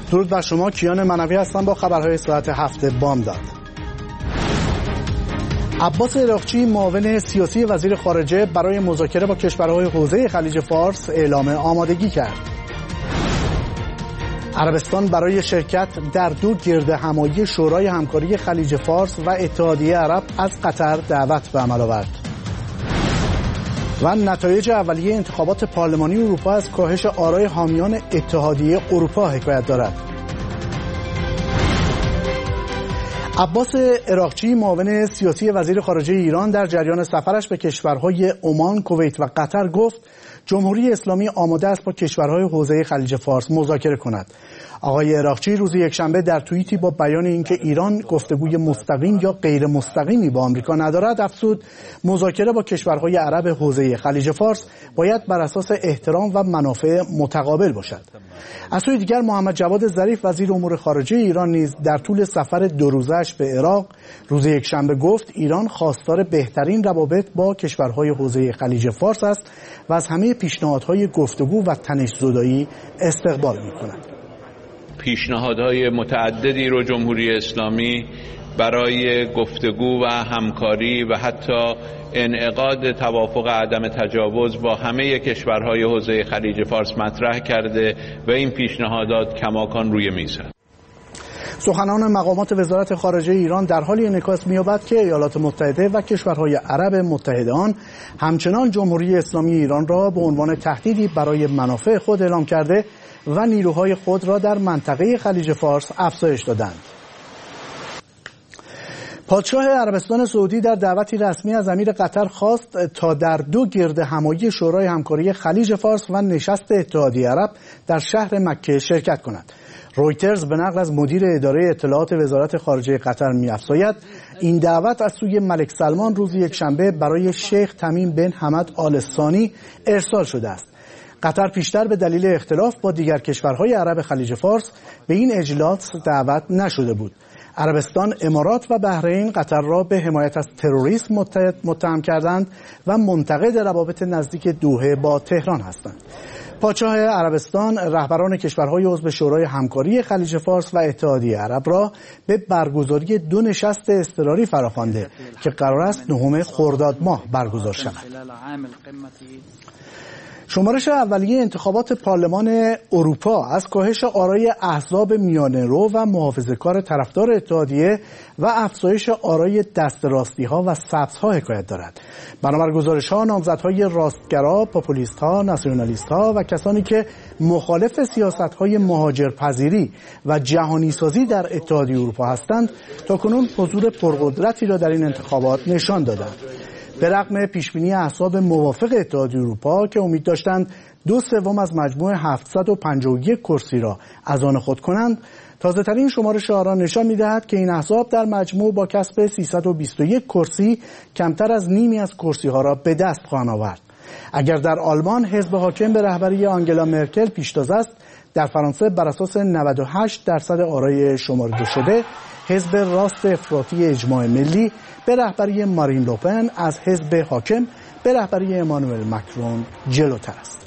درود بر شما. کیان منوی هستم با خبرهای ساعت 7 بامداد. عباس عراقچی معاون سیاسی وزیر خارجه برای مذاکره با کشورهای حوزه خلیج فارس اعلام آمادگی کرد. عربستان برای شرکت در 2 گردهمایی شورای همکاری خلیج فارس و اتحادیه عرب از قطر دعوت به عمل آورد. و نتایج اولیه انتخابات پارلمانی اروپا از کاهش آرای حامیان اتحادیه اروپا حکایت دارد. عباس عراقچی معاون سیاسی وزیر خارجه ایران در جریان سفرش به کشورهای عمان، کویت و قطر گفت جمهوری اسلامی آماده است با کشورهای حوزه خلیج فارس مذاکره کند. آقای عراقچی روز یکشنبه در توییتی با بیان اینکه ایران گفتگوی مستقیم یا غیر مستقیمی با آمریکا ندارد افزود مذاکره با کشورهای عرب حوزه خلیج فارس باید بر اساس احترام و منافع متقابل باشد. از سوی دیگر محمد جواد ظریف وزیر امور خارجه ایران نیز در طول سفر 2 روزه‌اش به عراق روز یکشنبه گفت ایران خواستار بهترین روابط با کشورهای حوزه خلیج فارس است و از همه پیشنهادهای گفتگو و تنش‌زدایی استقبال می‌کند. پیشنهادهای متعددی رو جمهوری اسلامی برای گفتگو و همکاری و حتی انعقاد توافق عدم تجاوز با همه کشورهای حوزه خلیج فارس مطرح کرده و این پیشنهادات کماکان روی میز است. سخنان مقامات وزارت خارجه ایران در حالی انعکاس می‌یابد که ایالات متحده و کشورهای عرب متحد آن همچنان جمهوری اسلامی ایران را به عنوان تهدیدی برای منافع خود اعلام کرده و نیروهای خود را در منطقه خلیج فارس افزایش دادند. پادشاه عربستان سعودی در دعوتی رسمی از امیر قطر خواست تا در 2 گردهمایی شورای همکاری خلیج فارس و نشست اتحادیه عرب در شهر مکه شرکت کند. رویترز به نقل از مدیر اداره اطلاعات وزارت خارجه قطر می‌افزاید این دعوت از سوی ملک سلمان روز یکشنبه برای شیخ تمیم بن حمد آل ثانی ارسال شده است. قطر پیشتر به دلیل اختلاف با دیگر کشورهای عرب خلیج فارس به این اجلاس دعوت نشده بود. عربستان، امارات و بحرین قطر را به حمایت از تروریسم متهم کردند و منتقد روابط نزدیک دوحه با تهران هستند. پادشاه عربستان رهبران کشورهای عضو شورای همکاری خلیج فارس و اتحادیه عرب را به برگزاری 2 نشست اضطراری فراخوانده که قرار است 9 خرداد ماه برگزار شود. شمارش اولیه انتخابات پارلمان اروپا از کاهش آرای احزاب میانه‌رو و محافظه‌کار طرفدار اتحادیه و افزایش آرای دست راستی‌ها و سبزها حکایت دارد. بنابر گزارش‌ها نامزدهای راستگرا، پاپولیست‌ها، ناسیونالیست‌ها و کسانی که مخالف سیاست‌های مهاجرپذیری و جهانی‌سازی در اتحادیه اروپا هستند تاکنون حضور پرقدرتی را در این انتخابات نشان دادند. به رغم پیشبینی احزاب موافق اتحادیه اروپا که امید داشتند 2/3 از مجموع 751 کرسی را از آن خود کنند، تازه‌ترین شمارش آرا نشان می‌دهد که این احزاب در مجموع با کسب 321 کرسی کمتر از نیمی از کرسی‌ها را به دست خواهند آورد. اگر در آلمان حزب حاکم به رهبری آنگلا مرکل پیشتاز است، در فرانسه بر اساس 98% آرای شمرده شده حزب راست افراطی اجماع ملی به رهبری مارین لوپن از حزب حاکم به رهبری امانوئل مکرون جلوتر است.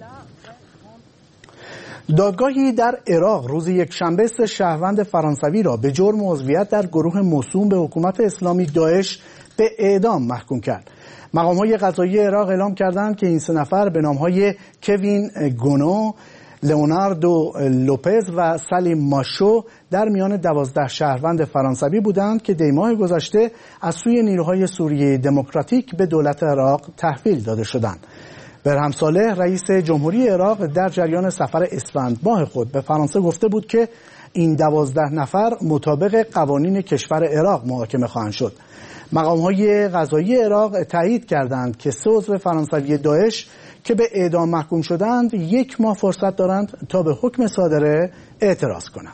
دادگاهی در عراق روز یکشنبه 3 شهروند فرانسوی را به جرم عضویت در گروه موسوم به حکومت اسلامی داعش به اعدام محکوم کرد. مقام‌های قضایی عراق اعلام کردند که این 3 نفر به نام‌های کوین گونو، لئوناردو لوپز و سلیم ماشو در میان 12 شهروند فرانسوی بودند که دی ماه گذشته از سوی نیروهای سوریه دموکراتیک به دولت عراق تحویل داده شدند. برهم صالح رئیس جمهوری عراق در جریان سفر اسفند ماه خود به فرانسه گفته بود که این 12 نفر مطابق قوانین کشور عراق محاکمه خواهند شد. مقام‌های قضایی عراق تایید کردند که 3 عضو فرانسوی داعش که به اعدام محکوم شدند 1 ماه فرصت دارند تا به حکم صادره اعتراض کنند.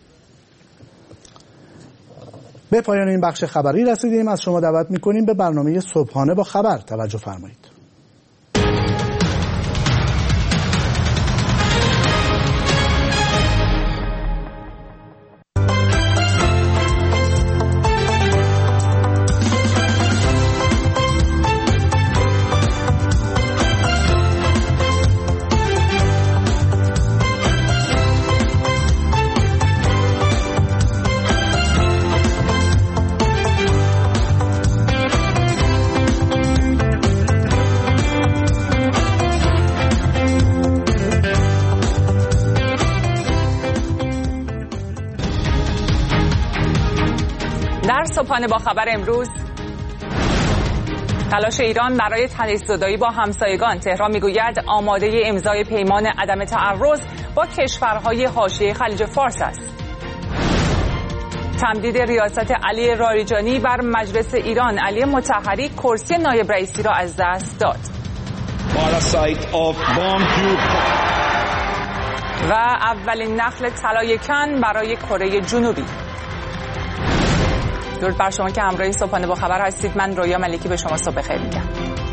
به پایان این بخش خبری رسیدیم. از شما دعوت می‌کنیم به برنامه صبحانه با خبر توجه فرمایید. در صبحانه با خبر امروز، تلاش ایران برای تنش‌زدایی با همسایگان. تهران میگوید آماده امضای پیمان عدم تعرض با کشورهای حاشیه خلیج فارس است. تمدید ریاست علی لاریجانی بر مجلس ایران. علی مطهری کرسی نایب رئیسی را از دست داد. و اولین نخل طلای کن برای کره جنوبی. درود بر شما که همراه صبحانه با خبر هستید. من رویا ملکی به شما صبح بخیر میگم.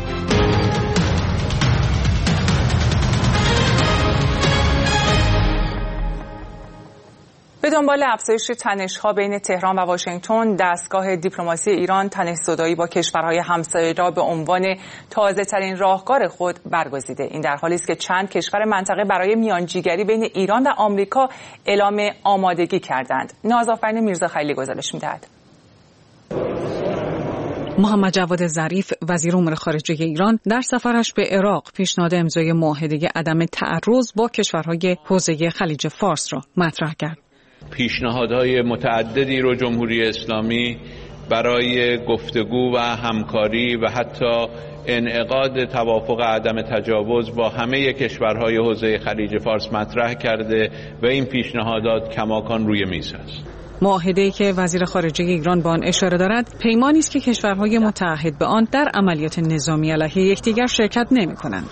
به دنبال افزایش تنش‌ها بین تهران و واشنگتن، دستگاه دیپلماسی ایران تنش‌زدایی با کشورهای همسایه را به عنوان تازه‌ترین راهکار خود برگزیده. این در حالی است که چند کشور منطقه برای میانجیگری بین ایران و آمریکا اعلام آمادگی کردند. نازآفرین میرزاخلیلی گزارش می‌دهد. محمد جواد ظریف وزیر امور خارجه ایران در سفرش به عراق پیشنهاد امضای معاهده عدم تعرض با کشورهای حوزه خلیج فارس را مطرح کرد. پیشنهادهای متعددی رو جمهوری اسلامی برای گفتگو و همکاری و حتی انعقاد توافق عدم تجاوز با همه کشورهای حوزه خلیج فارس مطرح کرده و این پیشنهادات کماکان روی میز است. معاهده‌ای که وزیر خارجه ایران به آن اشاره دارد، پیمانی است که کشورهای متعهد به آن در عملیات نظامی علیه یکدیگر شرکت نمی‌کنند.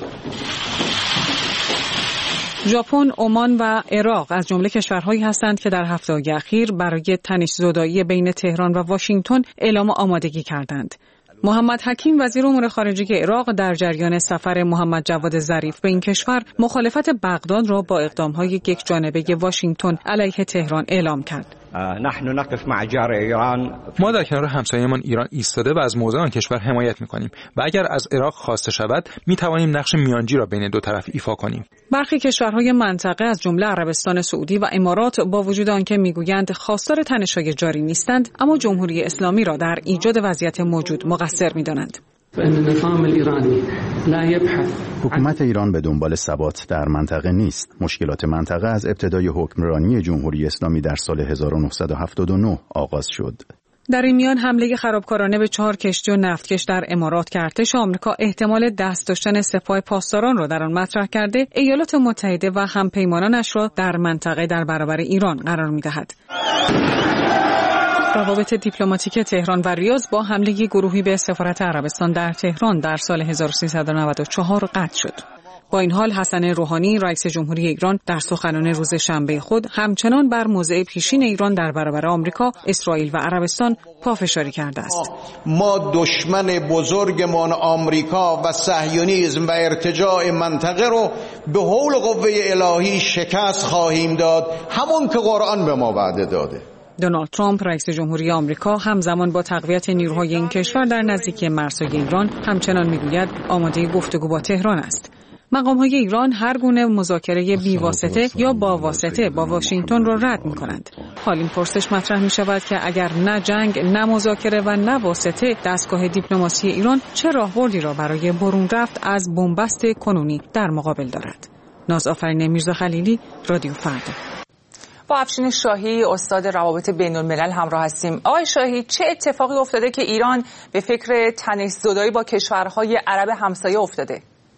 ژاپن، عمان و عراق از جمله کشورهایی هستند که در هفته‌های اخیر برای تنش‌زدایی بین تهران و واشنگتن اعلام آمادگی کردند. محمد حکیم وزیر امور خارجه عراق در جریان سفر محمد جواد ظریف به این کشور مخالفت بغداد را با اقدام‌های یکجانبه واشنگتن علیه تهران اعلام کرد. نحن نقف مع جار ایران. ما در کنار همسایه‌مان ایران ایستاده و از موضع آن کشور حمایت می‌کنیم و اگر از عراق خواسته شود می‌توانیم نقش میانجی را بین دو طرف ایفا کنیم. برخی کشورهای منطقه از جمله عربستان سعودی و امارات با وجود آنکه می‌گویند خواستار تنش‌های جاری نیستند، اما جمهوری اسلامی را در ایجاد وضعیت موجود مقصر می‌دانند. حکومت ایران به دنبال ثبات در منطقه نیست. مشکلات منطقه از ابتدای حکمرانی جمهوری اسلامی در سال 1979 آغاز شد. در این میان حمله خرابکارانه به 4 کشتی و نفتکش در امارات که ارتش آمریکا احتمال دست داشتن سپاه پاسداران را در آن مطرح کرده، ایالات متحده و همپیمانانش را در منطقه در برابر ایران قرار می‌دهد. روابط دیپلماتیک تهران و ریاض با حمله گروهی به سفارت عربستان در تهران در سال 1394 قطع شد. با این حال حسن روحانی رئیس جمهوری ایران در سخنان روز شنبه خود همچنان بر موضع پیشین ایران در برابر آمریکا، اسرائیل و عربستان پافشاری کرده است. ما دشمن بزرگمان آمریکا و صهیونیسم و ارتجاع منطقه رو به حول قوه الهی شکست خواهیم داد، همون که قرآن به ما وعده داده. دونالد ترامپ رئیس جمهوری آمریکا همزمان با تقویت نیروهای این کشور در نزدیکی مرزهای ایران همچنان میگوید آماده گفتگو با تهران است. مقام‌های ایران هر گونه مذاکره بی‌واسطه یا با واسطه با واشنگتن را رد می‌کنند. حال این پرسش مطرح می‌شود که اگر نه جنگ، نه مذاکره و نه واسطه، دستگاه دیپلماسی ایران چه راهبردی را برای برون رفت از بنبست کنونی در مقابل دارد؟ نازآفرین میرزاخلیلی، رادیو فردا. با افشین شاهی استاد روابط بین‌الملل همراه هستیم. آقای شاهی، چه اتفاقی افتاده که ایران به فکر تنش‌زدایی با کشورهای عرب همسایه افتاده؟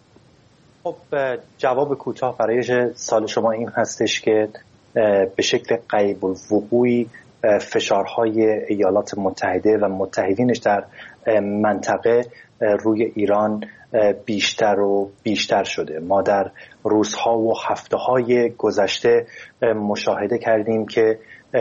خب جواب کوتاه برای سال شما این هستش که به شکل غیب الوقوعی فشارهای ایالات متحده و متحدینش در منطقه روی ایران بیشتر و بیشتر شده. ما در روزها و هفته‌های گذشته مشاهده کردیم که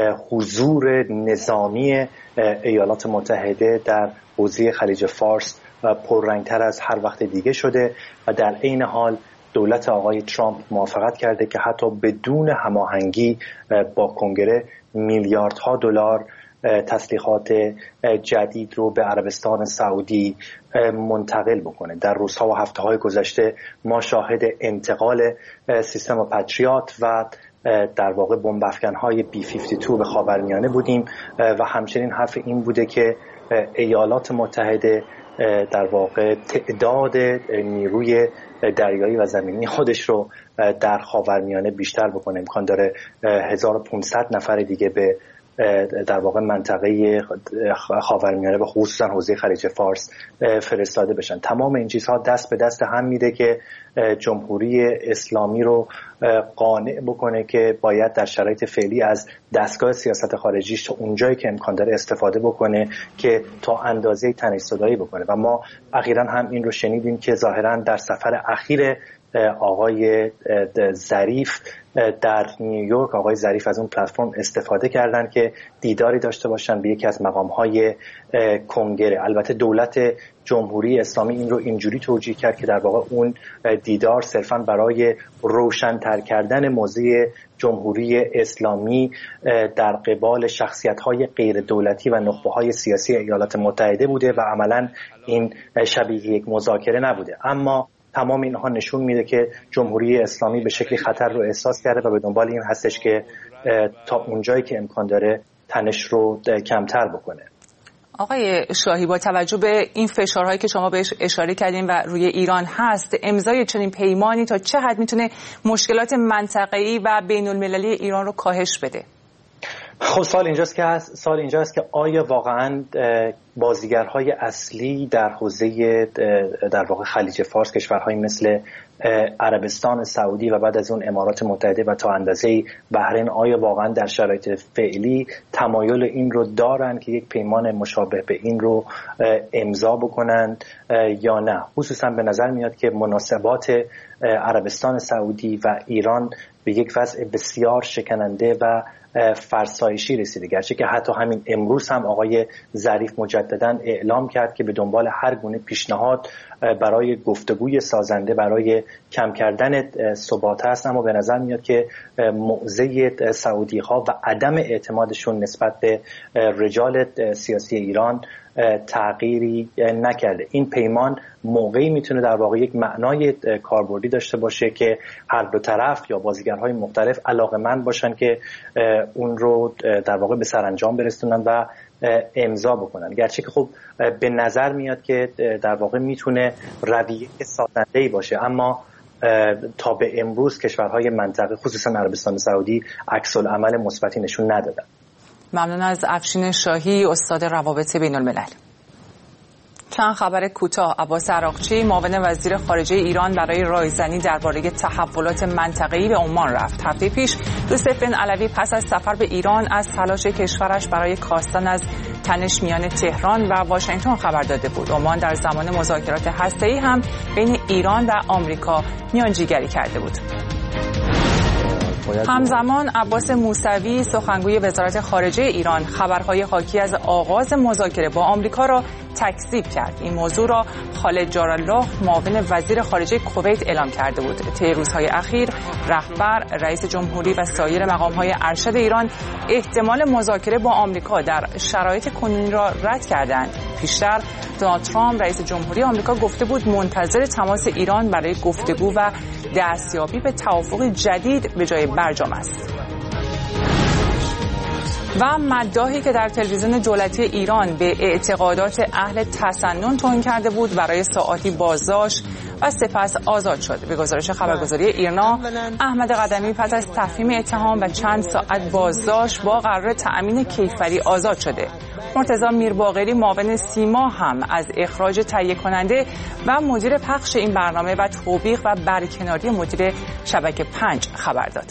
حضور نظامی ایالات متحده در حوزه خلیج فارس پررنگتر از هر وقت دیگه شده و در عین حال دولت آقای ترامپ موافقت کرده که حتی بدون هماهنگی با کنگره میلیاردها دلار تسلیحات جدید رو به عربستان سعودی منتقل بکنه. در روزها و هفته‌های گذشته ما شاهد انتقال سیستم پاتریات و در واقع بمب افکن‌های B-52 به خاورمیانه بودیم و همچنین حرف این بوده که ایالات متحده در واقع تعداد نیروی دریایی و زمینی خودش رو در خاورمیانه بیشتر بکنه. امکان داره 1500 نفر دیگه به در واقع منطقه خاورمیانه و خصوصا حوزه خلیج فارس فرستاده بشن. تمام این چیزها دست به دست هم میده که جمهوری اسلامی رو قانع بکنه که باید در شرایط فعلی از دستگاه سیاست خارجیش تا اونجایی که امکان داره استفاده بکنه که تا اندازه تنش‌زدایی بکنه. و ما اخیراً هم این رو شنیدیم که ظاهراً در سفر اخیر آقای ظریف در نیویورک، آقای ظریف از اون پلتفرم استفاده کردن که دیداری داشته باشن به یکی از مقام‌های کنگره. البته دولت جمهوری اسلامی این رو اینجوری توجیه کرد که در واقع اون دیدار صرفاً برای روشن‌تر کردن موضع جمهوری اسلامی در قبال شخصیت‌های غیر دولتی و نخبه‌های سیاسی ایالات متحده بوده و عملاً این شبیه یک مذاکره نبوده. اما تمام اینها نشون میده که جمهوری اسلامی به شکلی خطر رو احساس کرده و به دنبال این هستش که تا اونجایی که امکان داره تنش رو کمتر بکنه. آقای شاهی، با توجه به این فشارهایی که شما بهش اشاره کردین و روی ایران هست، امضای چنین پیمانی تا چه حد میتونه مشکلات منطقه‌ای و بین‌المللی ایران رو کاهش بده؟ خب سوال اینجاست که آیا واقعاً بازیگرهای اصلی در حوزه در واقع خلیج فارس، کشورهایی مثل عربستان سعودی و بعد از اون امارات متحده و تا اندازه‌ای بحرین، آیا واقعاً در شرایط فعلی تمایل این رو دارن که یک پیمان مشابه به این رو امضا بکنند یا نه؟ خصوصاً به نظر میاد که مناسبات عربستان سعودی و ایران به یک وضع بسیار شکننده و فرسایشی رسیده، گرچه که حتی همین امروز هم آقای ظریف مجددا اعلام کرد که به دنبال هر گونه پیشنهاد برای گفتگوی سازنده برای کم کردن ثبات است. اما به نظر میاد که موضع سعودی ها و عدم اعتمادشون نسبت به رجال سیاسی ایران تغییری نکرده. این پیمان موقعی میتونه در واقع یک معنای کاربردی داشته باشه که هر دو طرف یا بازیگرهای مختلف علاقه‌مند باشن که اون رو در واقع به سرانجام برسونن و امضا بکنن، گرچه که خب به نظر میاد که در واقع میتونه رویه سازنده‌ای باشه. اما تا به امروز کشورهای منطقه خصوصا عربستان سعودی عکس العمل مثبتی نشون ندادن. ممنون از افشین شاهی، استاد روابط بین الملل. چند خبر کوتاه. عباس عراقچی، معاون وزیر خارجه ایران، برای رایزنی درباره تحولات منطقه‌ای به عمان رفت. هفته پیش یوسف بن علوی پس از سفر به ایران از تلاش کشورش برای کاستن از تنش میان تهران و واشنگتن خبر داده بود. عمان در زمان مذاکرات هسته‌ای هم بین ایران و آمریکا میانجیگری کرده بود. همزمان عباس موسوی، سخنگوی وزارت خارجه ایران، خبرهای حاکی از آغاز مذاکره با آمریکا را تکذیب کرد. این موضوع را خالد جارالله، معاون وزیر خارجه کویت، اعلام کرده بود. طی روزهای اخیر رهبر، رئیس جمهوری و سایر مقام‌های ارشد ایران احتمال مذاکره با آمریکا در شرایط کنونی را رد کردند. پیشتر دونالد ترامپ، رئیس جمهوری آمریکا، گفته بود منتظر تماس ایران برای گفتگو و دستیابی به توافق جدید به جای برجام است. و مداحی که در تلویزیون دولتی ایران به اعتقادات اهل تسنن توهین کرده بود برای ساعاتی بازداشت و سپس آزاد شد. به گزارش خبرگزاری ایرنا، احمد قدمی پس از تفهیم اتهام و چند ساعت بازداشت با قرار تأمین کیفری آزاد شده. مرتضی میرباقری، معاون سیما، هم از اخراج تهیه کننده و مدیر پخش این برنامه و توبیخ و برکناری مدیر شبکه 5 خبر داد.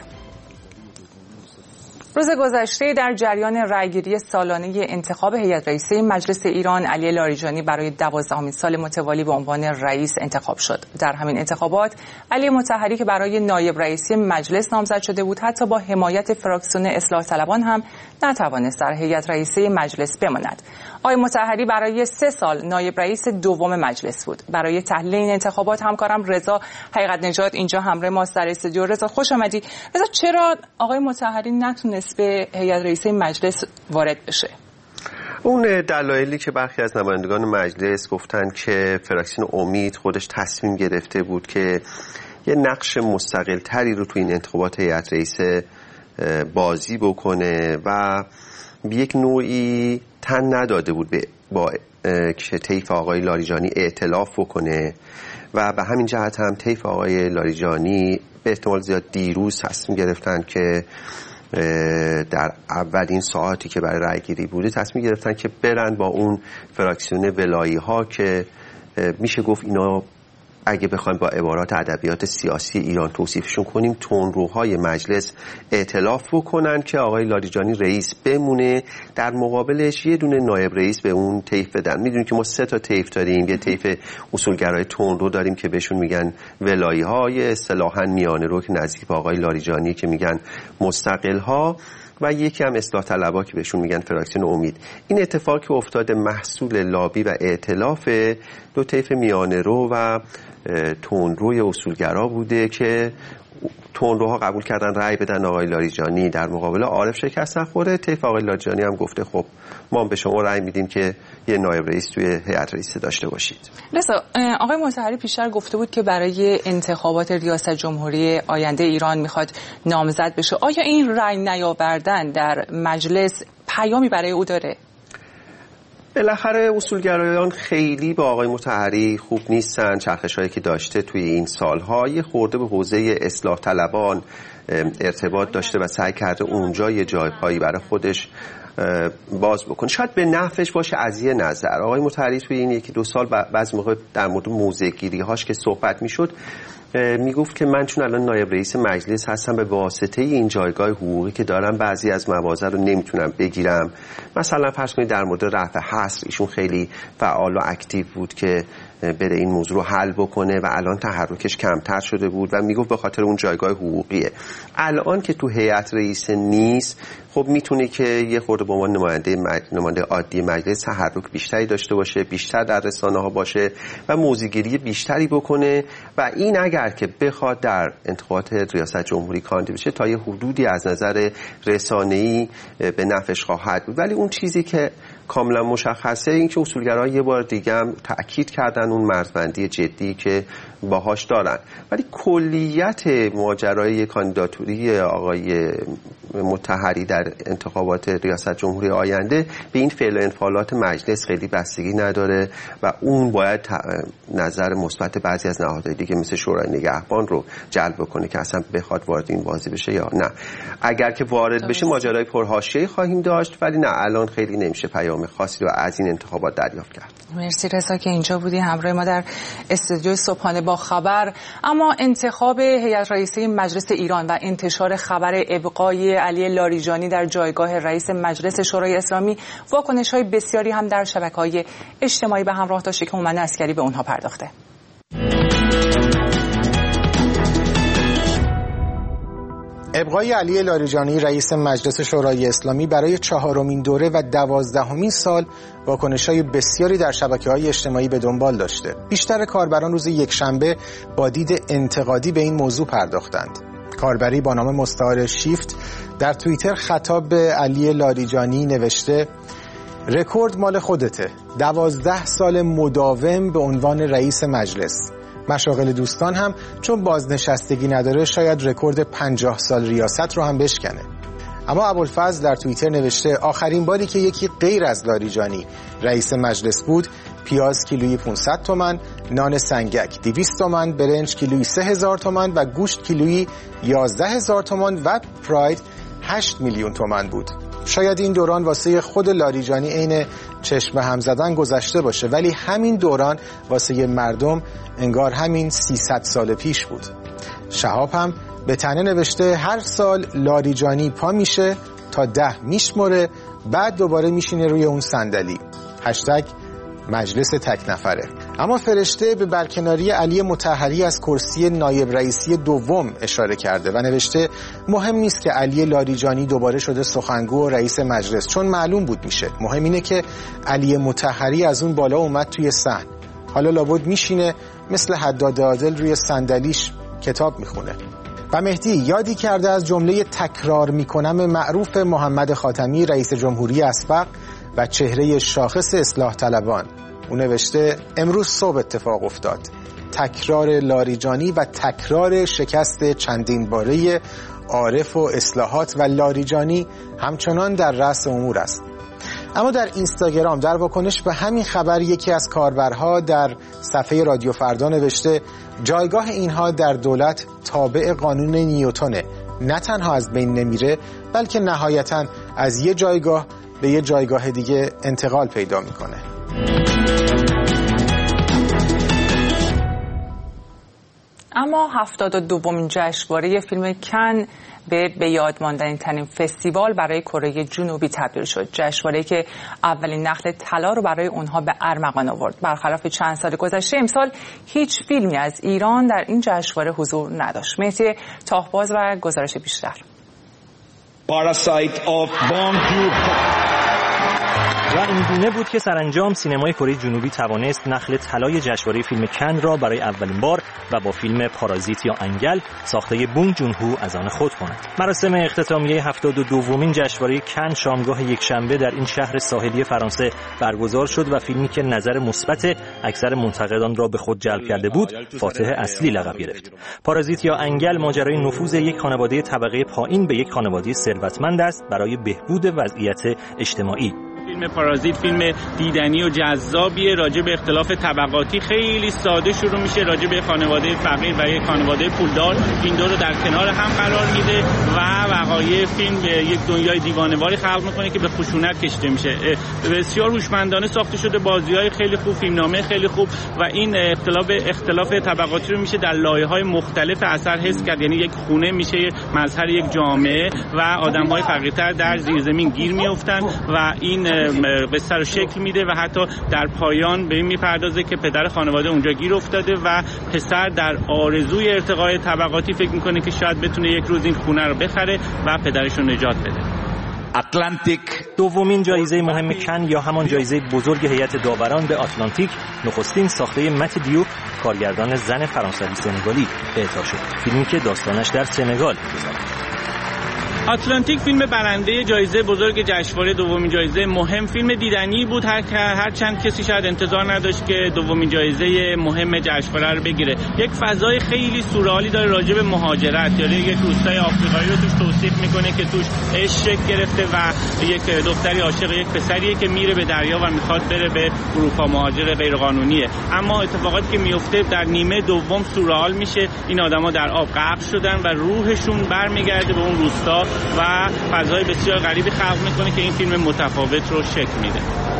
روز گذشته در جریان رأیگیری سالانه انتخاب هیئت رئیسه مجلس ایران، علی لاریجانی برای 12مین سال متوالی به عنوان رئیس انتخاب شد. در همین انتخابات علی مطهری که برای نایب رئیسی مجلس نامزد شده بود، حتی با حمایت فراکسیون اصلاح طلبان هم نتوانست در هیئت رئیسه مجلس بماند. آقای مطهری برای 3 سال نایب رئیس دوم مجلس بود. برای تحلیل این انتخابات همکارم رضا حقیقت نژاد اینجا همراه ماست در استودیو. رضا خوش آمدی. رضا، چرا آقای مطهری نتونست به هیئت رئیسه مجلس وارد بشه؟ اون دلایلی که برخی از نمایندگان مجلس گفتن که فراکسیون امید خودش تصمیم گرفته بود که یه نقش مستقل تری رو تو این انتخابات هیئت رئیسه بازی بکنه و به یک نوعی تن نداده بود با که طیف آقای لاریجانی ائتلاف بکنه و به همین جهت هم طیف آقای لاریجانی به احتمال زیاد دیروز تصمیم گرفتن که در اولین ساعاتی که برای رأی گیری بوده تصمیم گرفتن که برن با اون فراکسیون ولایی ها که میشه گفت اینا اگه بخوایم با عبارات ادبیات سیاسی ایران توصیفشون کنیم تندروهای مجلس ائتلاف بکنن که آقای لاریجانی رئیس بمونه، در مقابلش یه دونه نایب رئیس به اون طیف بدن. میدونیم که ما 3 تا طیف داریم، یه طیف اصولگرای تندرو داریم که بهشون میگن ولایی ها، یه اصطلاحاً میانه رو که نزدیک به آقای لاریجانی که میگن مستقل ها، و یکی هم اصلاح طلبها که بهشون میگن فراکسیون امید. این اتفاقی که افتاده محصول لابی و ائتلاف دو طیف میانه رو و تندروی اصولگرا بوده که تندروها قبول کردن رأی بدن آقای لاریجانی، در مقابل عارف شکست نخوره. طیف آقای لاریجانی هم گفته خب ما به شما رأی میدیم که یه نایب رئیس توی هیئت رئیسه داشته باشید. رضا، آقای مطهری پیشتر گفته بود که برای انتخابات ریاست جمهوری آینده ایران میخواد نامزد بشه. آیا این رأی نیاوردن در مجلس پیامی برای او داره؟ بالاخره اصولگرایان خیلی با آقای مطهری خوب نیستن. چرخش‌هایی که داشته توی این سال‌ها یه خورده به حوزه اصلاح طلبان ارتباط داشته و سعی کرده اونجا یه جای پایی برای خودش باز بکنه. شاید به نفعش باشه از یه نظر. آقای مطهری توی این 1-2 سال بعضی موقع در مورد موضع‌گیری‌هاش که صحبت می‌شد میگفت که من چون الان نایب رئیس مجلس هستم به واسطه این جایگاه حقوقی که دارم بعضی از مواضع رو نمیتونم بگیرم. مثلا فرض کنید در مورد رفع حصر ایشون خیلی فعال و اکتیو بود که بره این موضوع رو حل بکنه و الان تحرکش کمتر شده بود و میگفت به خاطر اون جایگاه حقوقیه. الان که تو هیئت رئیسه نیست، خب میتونه که یه خورده به عنوان نماینده عادی مجلس تحرک بیشتری داشته باشه، بیشتر در رسانه‌ها باشه و موضع‌گیری بیشتری بکنه و این اگر که بخواد در انتخابات ریاست جمهوری کاندید بشه تا یه حدودی از نظر رسانه‌ای به نفعش خواهد بود. ولی اون چیزی که کاملا مشخصه این که اصولگرا یه بار دیگه هم تأکید کردن اون مرزبندی جدی که باهاش دارن، ولی کلیت ماجرای کاندیداتوری آقای مطهری در انتخابات ریاست جمهوری آینده به این فعل و انفعالات مجلس خیلی بستگی نداره و اون باید نظر مثبت بعضی از نهادهای دیگه مثل شورای نگهبان رو جلب کنه که اصلا بخواد وارد این بازی بشه یا نه. اگر که وارد بشه ماجرای پرحاشیه‌ای خواهیم داشت، ولی نه الان خیلی نمیشه پیام خاصی رو از این انتخابات دریافت کرد. مرسی رضا که اینجا بودی همراه ما در استودیو صبحانه با خبر. اما انتخاب هیئت رئیسه مجلس ایران و انتشار خبر ابقای علی لاریجانی در جایگاه رئیس مجلس شورای اسلامی واکنش‌های بسیاری هم در شبکه‌های اجتماعی به همراه داشته که هومن عسکری به اونها پرداخته. ابقای علی لاریجانی رئیس مجلس شورای اسلامی برای 4مین دوره و 12مین سال واکنش‌های بسیاری در شبکه‌های اجتماعی به دنبال داشته. بیشتر کاربران روز یکشنبه با دید انتقادی به این موضوع پرداختند. کاربری با نام مستعار شیفت در توییتر خطاب به علی لاریجانی نوشته: رکورد مال خودته، 12 سال مداوم به عنوان رئیس مجلس. مشاغل دوستان هم چون بازنشستگی نداره شاید رکورد 50 سال ریاست رو هم بشکنه. اما ابوالفضل در توییتر نوشته: آخرین باری که یکی غیر از لاریجانی رئیس مجلس بود، پیاز کیلویی 500 تومان، نان سنگک 200 تومان، برنج کیلویی 3000 تومان و گوشت کیلویی 11000 تومان و پراید 8 میلیون تومان بود. شاید این دوران واسه خود لاریجانی عین چشم هم زدن گذشته باشه، ولی همین دوران واسه مردم انگار همین 300 سال پیش بود. شهاب هم به تنه نوشته: هر سال لاریجانی پا میشه تا 10 میشمره، بعد دوباره میشینه روی اون صندلی. مجلس تک نفره. اما فرشته به برکناری علی مطهری از کرسی نایب رئیسی دوم اشاره کرده و نوشته: مهم نیست که علی لاریجانی دوباره شده سخنگو و رئیس مجلس، چون معلوم بود میشه. مهم اینه که علی مطهری از اون بالا اومد توی صحن. حالا لابد میشینه مثل حداد عادل روی صندلیش کتاب میخونه. و مهدی یادی کرده از جمله تکرار میکنم معروف محمد خاتمی رئیس جمهوری اسبق و چهره شاخص اصلاح طلبان. اون نوشته: امروز صبح اتفاق افتاد. تکرار لاریجانی و تکرار شکست چندین باره عارف و اصلاحات و لاریجانی همچنان در رأس امور است. اما در اینستاگرام در واکنش به همین خبر یکی از کاربرها در صفحه رادیو فردا نوشته: جایگاه اینها در دولت تابع قانون نیوتنه، نه تنها از بین نمیره بلکه نهایتاً از یه جایگاه به یه جایگاه دیگه انتقال پیدا میکنه. اما 72مین جشنواره فیلم کن به یاد ماندنی ترین فستیوال برای کره جنوبی تبدیل شد. جشنواره‌ای که اولین نخل طلا رو برای اونها به ارمغان آورد. برخلاف چند سال گذشته امسال هیچ فیلمی از ایران در این جشنواره حضور نداشت. مهدی تاهباز و گزارش بیشتر. Parasite of Bong Joon-ho. و این گونه بود که سرانجام سینمای کره جنوبی توانست نخل طلای جشنواره فیلم کن را برای اولین بار و با فیلم پارازیت یا انگل ساخته بونگ جون هو از آن خود کند. مراسم اختتامیه 72مین جشنواره کن شامگاه یکشنبه در این شهر ساحلی فرانسه برگزار شد و فیلمی که نظر مثبت اکثر منتقدان را به خود جلب کرده بود فاتح اصلی لقب گرفت. پارازیت یا انگل ماجرای نفوذ یک خانواده طبقه پایین به یک خانواده ثروتمند است برای بهبود وضعیت اجتماعی. فیلم پارازیت فیلم دیدنی و جذابیه، راجع به اختلاف طبقاتی خیلی ساده شروع میشه، راجع به خانواده فقیر و یک خانواده پولدار این دو رو در کنار هم قرار میده و وقایع فیلم یک دنیای دیوانه‌واری خلق میکنه که به خشونت کشیده میشه. بسیار هوشمندانه ساخته شده، بازی‌های خیلی خوب، فیلمنامه خیلی خوب و این اختلاف طبقاتی رو میشه در لایه‌های مختلف اثر حس کرد. یعنی یک خونه میشه مظهر یک جامعه و آدم‌های فقیرتر در زیرزمین گیر میافتن و این قصه رو شکل میده و حتی در پایان به این میپردازه که پدر خانواده اونجا گیر افتاده و پسر در آرزوی ارتقای طبقاتی فکر میکنه که شاید بتونه یک روز این خونه رو بخره و پدرش رو نجات بده. اتلانتیک دومین جایزه مهم کن یا همان جایزه بزرگ هیئت داوران به آتلانتیک نخستین ساخته مت دیوپ کارگردان زن فرانسوی سنگالی اعطا شد. فیلمی که داستانش در سنگال گذشت. آتلانتیک فیلم برنده جایزه بزرگ جشنواره دومین جایزه مهم فیلم دیدنی بود. هر چند کسی شاید انتظار نداشت که دومین جایزه مهم جشنواره رو بگیره. یک فضای خیلی سورئالی داره راجع به مهاجرت، یعنی یک روستای آفریقایی رو توش توصیف میکنه که توش عشق گرفته و یک دختری عاشق یک پسریه که میره به دریا و میخواد بره به اروپا، مهاجر غیرقانونیه. اما اتفاقاتی که میفته در نیمه دوم سورئال میشه. این آدما در آب غرق شدن و روحشون برمیگرده به اون روستا و فضای بسیار غریبی خلق میکنه که این فیلم متفاوت رو شکل میده.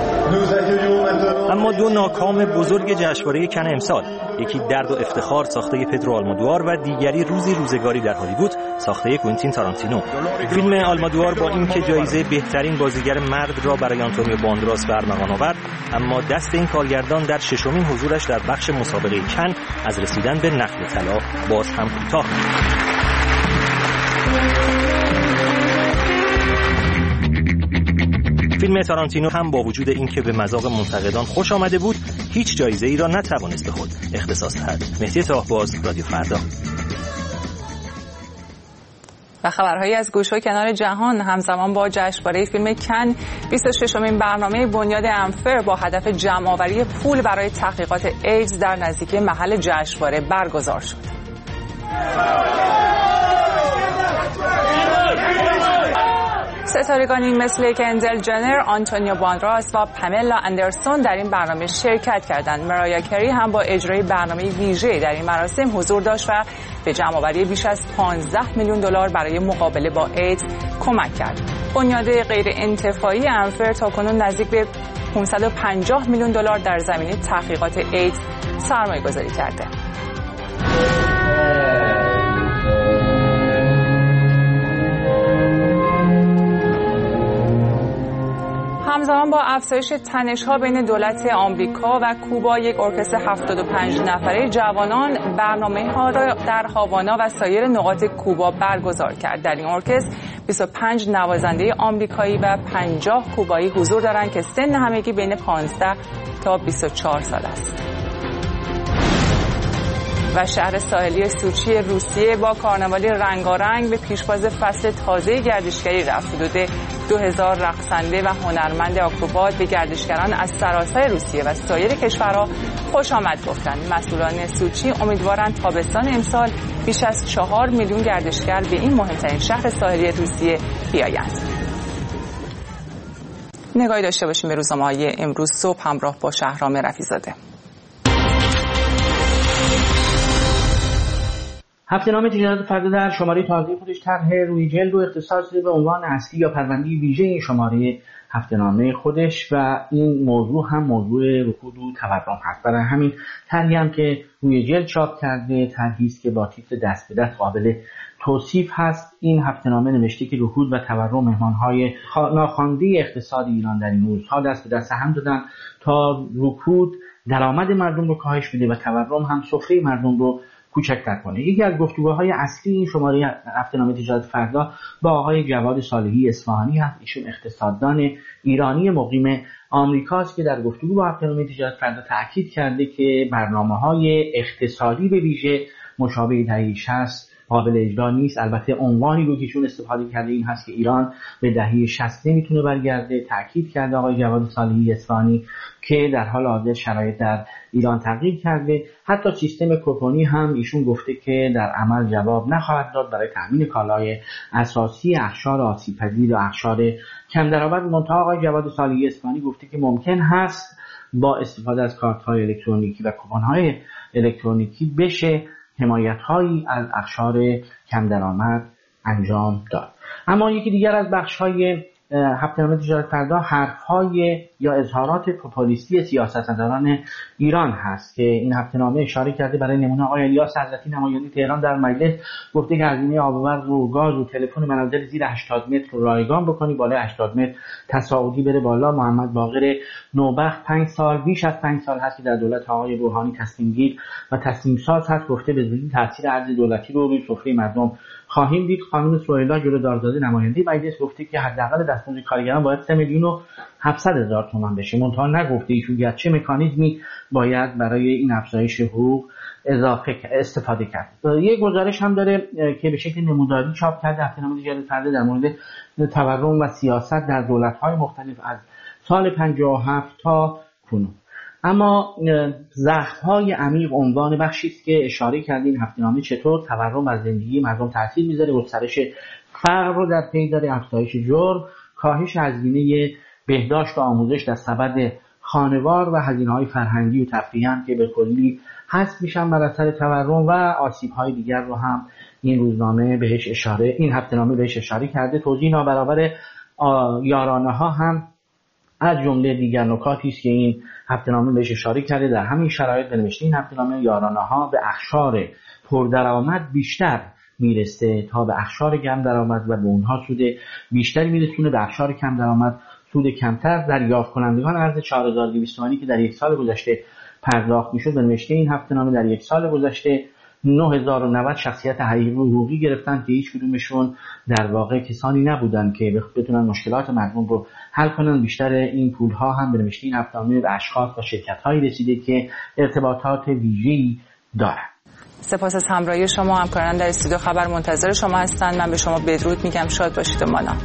اما دو ناکام بزرگ جشنواره کن امسال، یکی درد و افتخار ساخته پدرو آلمودوار و دیگری روزی روزگاری در هالیوود ساخته کوئنتین تارانتینو. فیلم آلمودوار با اینکه جایزه بهترین بازیگر مرد را برای آنتونیو باندراس به ارمغان آورد، اما دست این کارگردان در ششمین حضورش در بخش مسابقه کن از رسیدن به نخل طلا باز هم کوتاه. فیلم تارانتینو هم با وجود اینکه به مذاق منتقدان خوش آمده بود، هیچ جایزه ای را نتوانست به خود اختصاص دهد. مهدی تاهباز، رادیو فردا. و خبرهایی از گوشه و کنار جهان. همزمان با جشنواره فیلم کن 26مین برنامه بنیاد انفر با هدف جمع‌آوری پول برای تحقیقات ایدز در نزدیکی محل جشنواره برگزار شد. ستارگانی مثل کندل جنر، آنتونیو باندراس و پاملا اندرسون در این برنامه شرکت کردند. مرایا کری هم با اجرای برنامه ویژه در این مراسم حضور داشت و به جمع‌آوری بیش از 15 میلیون دلار برای مقابله با ایدز کمک کرد. بنیاد غیر انتفاعی انفر تاکنون نزدیک به 550 میلیون دلار در زمینه تحقیقات ایدز سرمایه‌گذاری کرده. همزمان با افزایش تنش‌ها بین دولت آمریکا و کوبا، یک ارکستر 75 نفره جوانان برنامه‌ها را در هاوانا و سایر نقاط کوبا برگزار کرد. در این ارکستر 25 نوازنده آمریکایی و 50 کوبایی حضور دارند که سن همگی بین 15 تا 24 سال است. و شهر ساحلی سوچی روسیه با کارناوالی رنگارنگ به پیشواز فصل تازه گردشگری رفت. حدود 2000 رقصنده و هنرمند آکروبات به گردشگران از سراسر روسیه و سایر کشورها خوش آمد گفتند. مسئولان سوچی امیدوارند تابستان امسال بیش از 4 میلیون گردشگر به این مهمترین شهر ساحلی روسیه بیایند. نگاهی داشته باشیم به روزنامه‌های امروز صبح همراه با شهرام رفیع‌زاده. هفته‌نامه تجارت فردا در شماره تازه خودش طرح روی جلد و اختصاص به عنوان اصلی یا پرونده ویژه این شماره هفته‌نامه خودش و این موضوع هم موضوع رکود و تورم هست. برای همین طرحی هم که روی جلد چاپ کرده طرحی است که با تیتر دست به دست قابل توصیف هست. این هفته‌نامه نوشته که رکود و تورم مهمانهای ناخوانده اقتصاد ایران در این روزها دست به دست هم دادن تا رکود درآمد مردم رو کاهش بده و تورم هم سفره مردم رو کوچکتر کنه. یکی از گفتگوهای اصلی این شماره هفته‌نامه تجارت فردا با آقای جواد صالحی اصفهانی هست. ایشون اقتصاددان ایرانی مقیم آمریکاست که در گفتگو با هفته‌نامه تجارت فردا تاکید کرده که برنامه‌های اقتصادی به ویژه مشابه دهه 60 قابل اجرا نیست. البته عنوانی رو که ایشون استفاده کرده این هست که ایران به دهه 60 نمیتونه برگرده. تاکید کرده آقای جواد صالحی اصفهانی که در حال حاضر شرایط در ایران تغییر کرده. حتی سیستم کوپونی هم ایشون گفته که در عمل جواب نخواهد داد برای تامین کالای اساسی اقشار آسیب‌پذیر و اقشار کم درآمد. منتها آقای جواد صالحی اصفهانی گفته که ممکن هست با استفاده از کارت‌های الکترونیکی و کوپن‌های الکترونیکی بشه حمایت‌هایی از اقشار کم درآمد انجام داد. اما یکی دیگر از بخش‌های هفته‌نامه تجارت فردا حرف‌های یا اظهارات پوپولیستی سیاستمداران ایران هست که این هفته‌نامه اشاره کرده. برای نمونه آقای الیاس حضرتی نماینده تهران در مجلس گفته که هزینه آب و برق و گاز و تلفن منازل زیر 80 متر رو رایگان بکنی، بالای 80 متر تصاعدی بره بالا. محمد باقر نوبخت 5 سال بیش از 5 سال هست که در دولت آقای روحانی تصمیم گیر و تصمیم ساز هست. گفته به زودی تاثیر ارز دولتی رو روی سفره مردم خواهیم دید. خانم سهیلا جلودارزاده نماینده مجلس گفته که حداقل دستمزد کارگران باید 3,700,000 تومان بشه. منتها نگفته ایشون از چه مکانیزمی باید برای این افزایش حقوق استفاده کرد. یک گزارش هم داره که به شکل نموداری چاپ کرده هفته‌نامه تجارت فردا در مورد تورم و سیاست در دولت‌های مختلف از سال 57 تا کنون. اما زخم‌های عمیق عنوان بخشی است که اشاره کردین هفته‌نامه چطور تورم از زندگی مردم تاثیر میذاره. گسترش فقر رو در پی داره، افزایش جرم، کاهش هزینه بهداشت و آموزش در سبد خانوار و هزینه‌های فرهنگی و تفریحی هم که به کلی حذف میشن بر اثر تورم و آسیب‌های دیگر رو هم این هفته‌نامه بهش اشاره کرده. توزیع نابرابر یارانه‌ها هم از جمله دیگر نکاتی است که این هفته‌نامه بهش اشاره کرده. در همین شرایط نوشته این هفته‌نامه یارانه‌ها به اقشار پردرآمد بیشتر میرسه تا به اقشار کم درآمد و به اونها سود بیشتری میرسونه. به اقشار کم درآمد سود کمتر. دریافت کنندگان ارز 4200 تومانی که در یک سال گذشته پرداخت میشد. نوشته این هفته‌نامه در یک سال گذشته 9090 شخصیت حقوقی گرفتن که هیچ کدومشون در واقع کسانی نبودن که بتونن مشکلات مردم رو حل کنن. بیشتر این پولها هم به نوشته این هفته‌نامه به اشخاص و شرکت‌هایی رسیده که ارتباطات ویژه‌ای دارن. سپاس از همراهی شما. همکاران در استودیو خبر منتظر شما هستند. من به شما بدرود میگم. شاد باشید و مانا.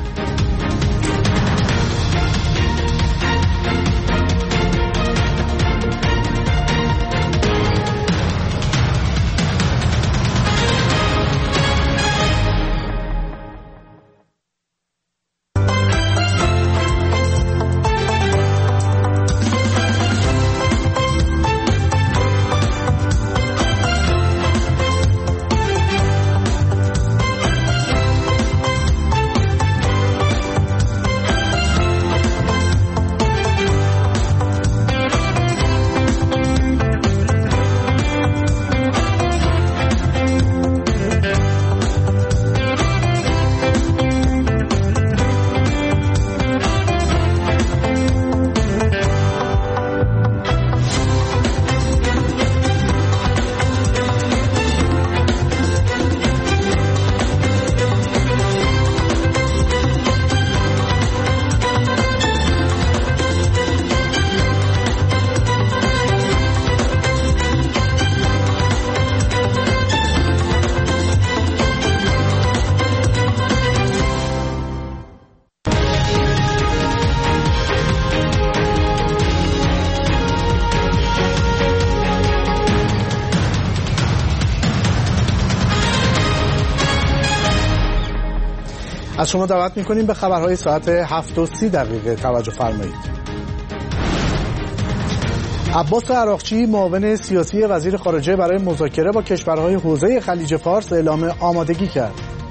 از شما دعوت می‌کنیم به خبرهای ساعت 7:30 توجه فرمایید. عباس عراقچی معاون سیاسی وزیر خارجه برای مذاکره با کشورهای حوزه خلیج فارس اعلام آمادگی کرد.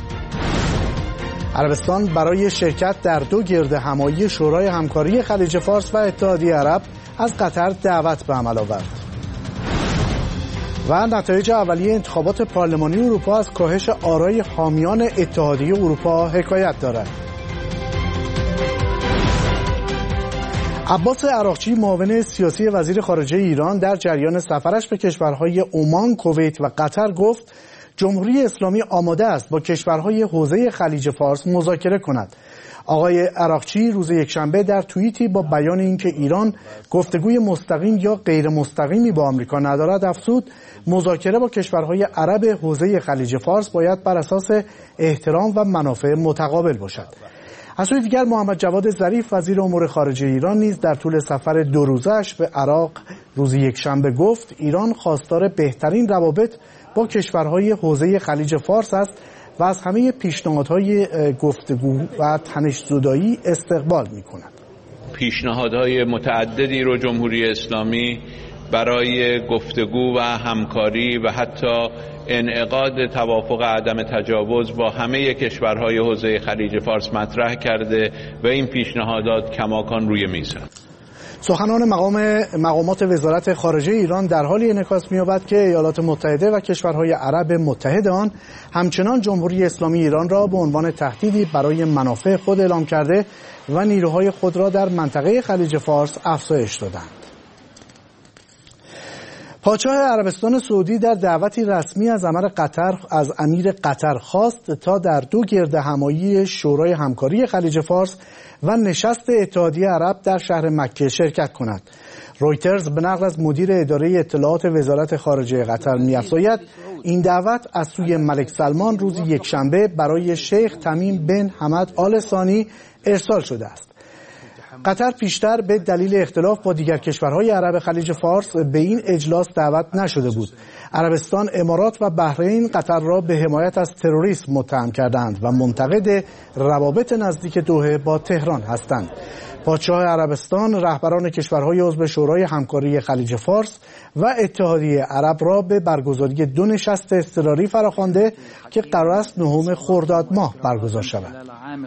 عربستان برای شرکت در 2 گردهمایی شورای همکاری خلیج فارس و اتحادیه عرب از قطر دعوت به عمل آورد. و نتایج اولیه انتخابات پارلمانی اروپا از کاهش آرای حامیان اتحادیه اروپا حکایت دارد. عباس عراقچی معاون سیاسی وزیر خارجه ایران در جریان سفرش به کشورهای عمان، کویت و قطر گفت جمهوری اسلامی آماده است با کشورهای حوزه خلیج فارس مذاکره کند. آقای عراقچی روز یکشنبه در توییتی با بیان اینکه ایران گفتگوی مستقیم یا غیر مستقیمی با آمریکا ندارد افزود مذاکره با کشورهای عرب حوزه خلیج فارس باید بر اساس احترام و منافع متقابل باشد. از سوی دیگر محمد جواد ظریف وزیر امور خارجه ایران نیز در طول سفر 2 روزه‌اش به عراق روز یکشنبه گفت ایران خواستار بهترین روابط با کشورهای حوزه خلیج فارس است و از همه پیشنهادهای گفتگو و تنش‌زدایی استقبال می‌کند. پیشنهادهای متعددی رو جمهوری اسلامی برای گفتگو و همکاری و حتی انعقاد توافق عدم تجاوز با همه کشورهای حوزه خلیج فارس مطرح کرده و این پیشنهادات کماکان روی میز است. سخنان مقامات وزارت خارجه ایران در حالی انعکاس می‌یابد که ایالات متحده و کشورهای عرب متحد آن همچنان جمهوری اسلامی ایران را به عنوان تهدیدی برای منافع خود اعلام کرده و نیروهای خود را در منطقه خلیج فارس افزایش دادند. پادشاه عربستان سعودی در دعوتی رسمی از امیر قطر خواست تا در 2 گردهمایی شورای همکاری خلیج فارس و نشست اتحادیه عرب در شهر مکه شرکت کند. رویترز به نقل از مدیر اداره اطلاعات وزارت خارجه قطر می‌افزاید این دعوت از سوی ملک سلمان روز یکشنبه برای شیخ تمیم بن حمد آل ثانی ارسال شده است. قطر پیشتر به دلیل اختلاف با دیگر کشورهای عرب خلیج فارس به این اجلاس دعوت نشده بود. عربستان، امارات و بحرین قطر را به حمایت از تروریسم متهم کردند و منتقد روابط نزدیک دوحه با تهران هستند. پادشاه عربستان رهبران کشورهای عضو شورای همکاری خلیج فارس و اتحادیه عرب را به برگزاری 2 نشست اضطراری فراخوانده که قرار است 9 خرداد ماه برگزار شود.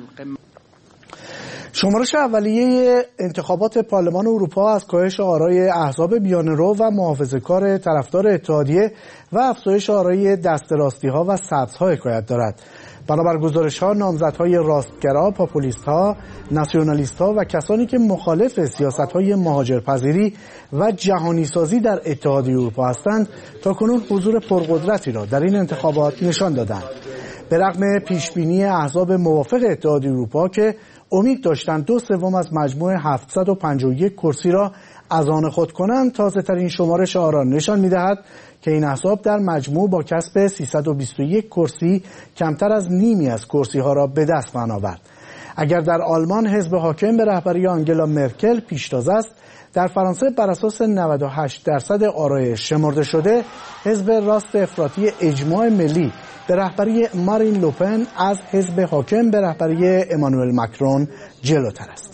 شمارش اولیه انتخابات پارلمان اروپا از کاهش آرای احزاب میانه‌رو و محافظه‌کار طرفدار اتحادیه و افزایش آرای دست راستی‌ها و سبزها حکایت دارد. بنابر گزارش‌ها نامزدهای راستگرا، پاپولیست‌ها، ناسیونالیست‌ها و کسانی که مخالف سیاست‌های مهاجرپذیری و جهانی‌سازی در اتحادیه اروپا هستند تاکنون حضور پرقدرتی را در این انتخابات نشان دادند. به رغم پیشبینی احزاب موافق اتحادیه اروپا که امید داشتند 2/3 از مجموع 751 کرسی را از آن خود کنند، تازه‌ترین شمارش آرا نشان می‌دهد که این احزاب در مجموع با کسب 321 کرسی کمتر از نیمی از کرسی‌ها را به دست خواهند آورد. اگر در آلمان حزب حاکم به رهبری آنگلا مرکل پیشتاز است، در فرانسه بر اساس 98% آرای شمرده شده حزب راست افراطی اجماع ملی به رهبری مارین لوپن از حزب حاکم به رهبری امانوئل مکرون جلوتر است.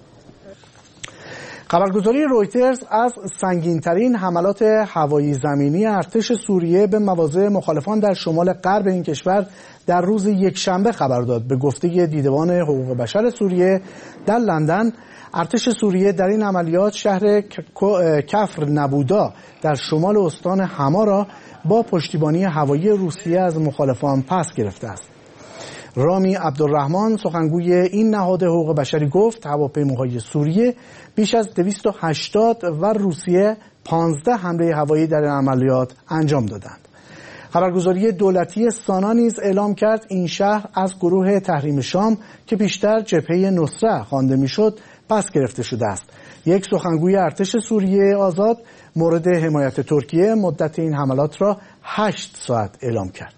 خبرگزاری رویترز از سنگین‌ترین حملات هوایی زمینی ارتش سوریه به مواضع مخالفان در شمال غرب این کشور در روز یکشنبه خبر داد. به گفته دیدبان حقوق بشر سوریه در لندن، ارتش سوریه در این عملیات شهر کفر نبودا در شمال استان حما را با پشتیبانی هوایی روسیه از مخالفان پس گرفته است. رامی عبدالرحمن سخنگوی این نهاد حقوق بشری گفت هواپیماهای سوریه بیش از 280 و روسیه 15 حمله هوایی در این عملیات انجام دادند. خبرگزاری دولتی سانا نیز اعلام کرد این شهر از گروه تحریم شام که بیشتر جبهه نصره خوانده میشد پس گرفته شده است. یک سخنگوی ارتش سوریه آزاد مورد حمایت ترکیه مدت این حملات را 8 ساعت اعلام کرد.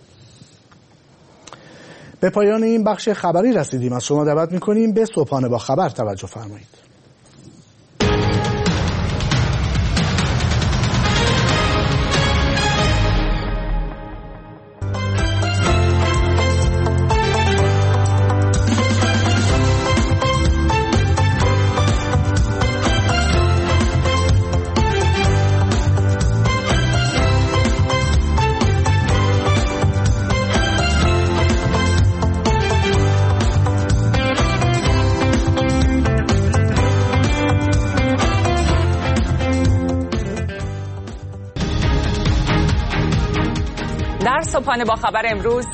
به پایان این بخش خبری رسیدیم. از شما دعوت می‌کنیم به صبحانه با خبر توجه فرمایید. در صبحانه با خبر امروز،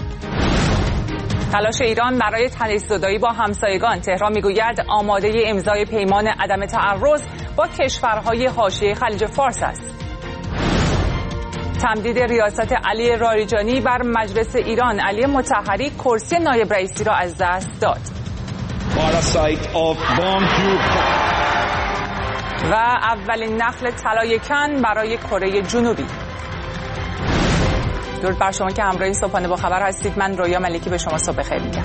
تلاش ایران برای تنش‌زدایی با همسایگان. تهران میگوید آماده امضای پیمان عدم تعرض با کشورهای حاشیه خلیج فارس است. تمدید ریاست علی لاریجانی بر مجلس ایران. علی مطهری کرسی نایب رئیسی را از دست داد. و اولین نخل طلای کن برای کره جنوبی. درود بر شما که همراه صبحانه با خبر هستید. من رویا ملکی به شما صبح بخیر میگم.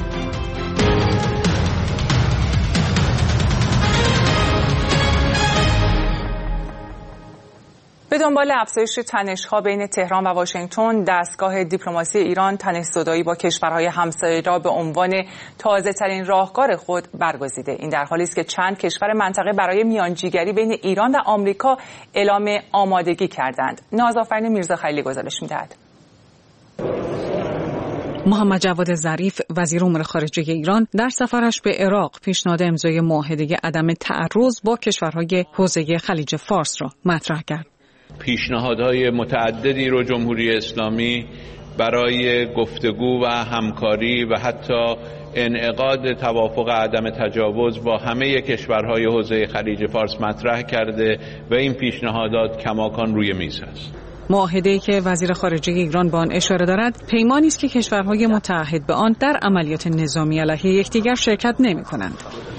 به دنبال افزایش تنش‌ها بین تهران و واشنگتن، دستگاه دیپلماسی ایران تنش‌زدایی با کشورهای همسایه را به عنوان تازه‌ترین راهکار خود برگزیده. این در حالی است که چند کشور منطقه برای میانجیگری بین ایران و آمریکا اعلام آمادگی کردند. نازآفرین میرزاخلیلی گزارش می‌دهد. محمد جواد ظریف وزیر امور خارجه ایران در سفرش به عراق پیشنهاد امضای معاهده عدم تعرض با کشورهای حوزه خلیج فارس را مطرح کرد. پیشنهادهای متعددی رو جمهوری اسلامی برای گفتگو و همکاری و حتی انعقاد توافق عدم تجاوز با همه کشورهای حوزه خلیج فارس مطرح کرده و این پیشنهادات کماکان روی میز است. معاهده‌ای که وزیر خارجه ایران به آن اشاره دارد، پیمانی است که کشورهای متعهد به آن در عملیات نظامی علیه یکدیگر شرکت نمی‌کنند.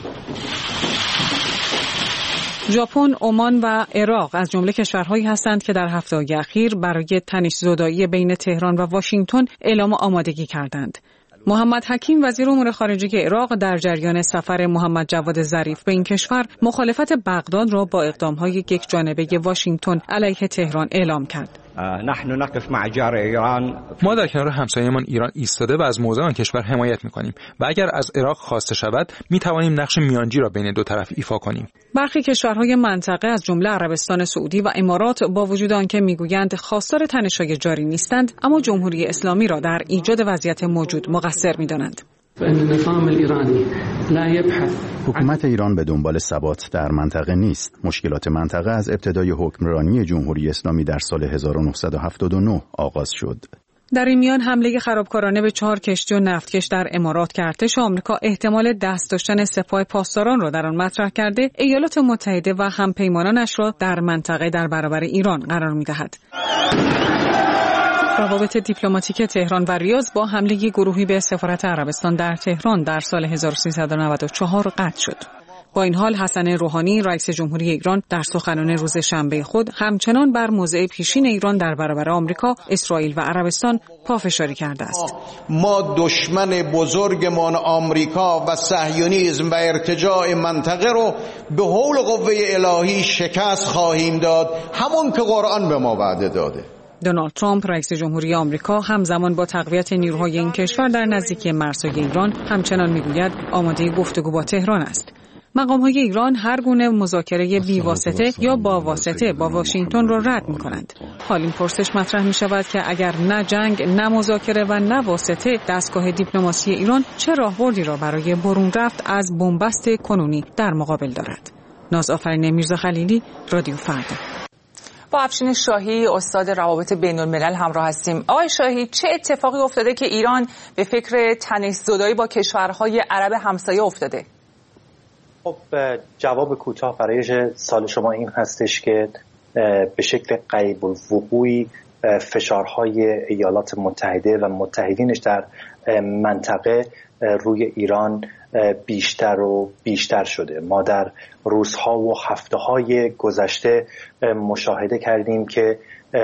ژاپن، عمان و عراق از جمله کشورهایی هستند که در هفته‌های اخیر برای تنش‌زدایی بین تهران و واشنگتن اعلام آمادگی کردند. محمد حکیم وزیر امور خارجه عراق در جریان سفر محمد جواد ظریف به این کشور مخالفت بغداد را با اقدام‌های یکجانبه واشنگتن علیه تهران اعلام کرد. نحن نقف مع جار ایران. ما در کنار همسایه‌مان ایران ایستاده و از موضع آن کشور حمایت می‌کنیم و اگر از عراق خواسته شود می‌توانیم نقش میانجی را بین دو طرف ایفا کنیم. برخی کشورهای منطقه از جمله عربستان سعودی و امارات با وجود آنکه می‌گویند خواستار تنش‌های جاری نیستند، اما جمهوری اسلامی را در ایجاد وضعیت موجود مقصر می‌دانند. حکومت ایران به دنبال ثبات در منطقه نیست. مشکلات منطقه از ابتدای حکمرانی جمهوری اسلامی در سال 1979 آغاز شد. در این میان حمله خرابکارانه به 4 کشتی و نفتکش در امارات که ارتش آمریکا احتمال دست داشتن سپاه پاسداران را در آن مطرح کرده، ایالات متحده و همپیمانانش را در منطقه در برابر ایران قرار می‌دهد. روابط دیپلماتیک تهران و ریاض با حمله گروهی به سفارت عربستان در تهران در سال 1394 قطع شد. با این حال حسن روحانی رئیس جمهوری ایران در سخنان روز شنبه خود همچنان بر موضع پیشین ایران در برابر آمریکا، اسرائیل و عربستان پافشاری کرده است. ما دشمن بزرگمان آمریکا و صهیونیسم و ارتجاع منطقه رو به حول قوه الهی شکست خواهیم داد، همون که قرآن به ما وعده داده. دونالد ترامپ رئیس جمهوری آمریکا همزمان با تقویت نیروهای این کشور در نزدیکی مرزهای ایران همچنان میگوید آماده گفتگو با تهران است. مقام‌های ایران هر گونه مذاکره بی‌واسطه یا با واسطه با واشنگتن را رد می‌کنند. حال این پرسش مطرح می‌شود که اگر نه جنگ، نه مذاکره و نه واسطه، دستگاه دیپلماسی ایران چه راهبردی را برای برون رفت از بنبست کنونی در مقابل دارد؟ نازآفرین میرزاخلیلی، رادیو فردا. با افشین شاهی استاد روابط بین‌الملل همراه هستیم. آقای شاهی، چه اتفاقی افتاده که ایران به فکر تنش‌زدایی با کشورهای عرب همسایه افتاده؟ خب جواب کوتاه برای سال شما این هستش که به شکل غیب الوقوعی فشارهای ایالات متحده و متحدینش در منطقه روی ایران بیشتر و بیشتر شده. ما در روزها و هفته‌های گذشته مشاهده کردیم که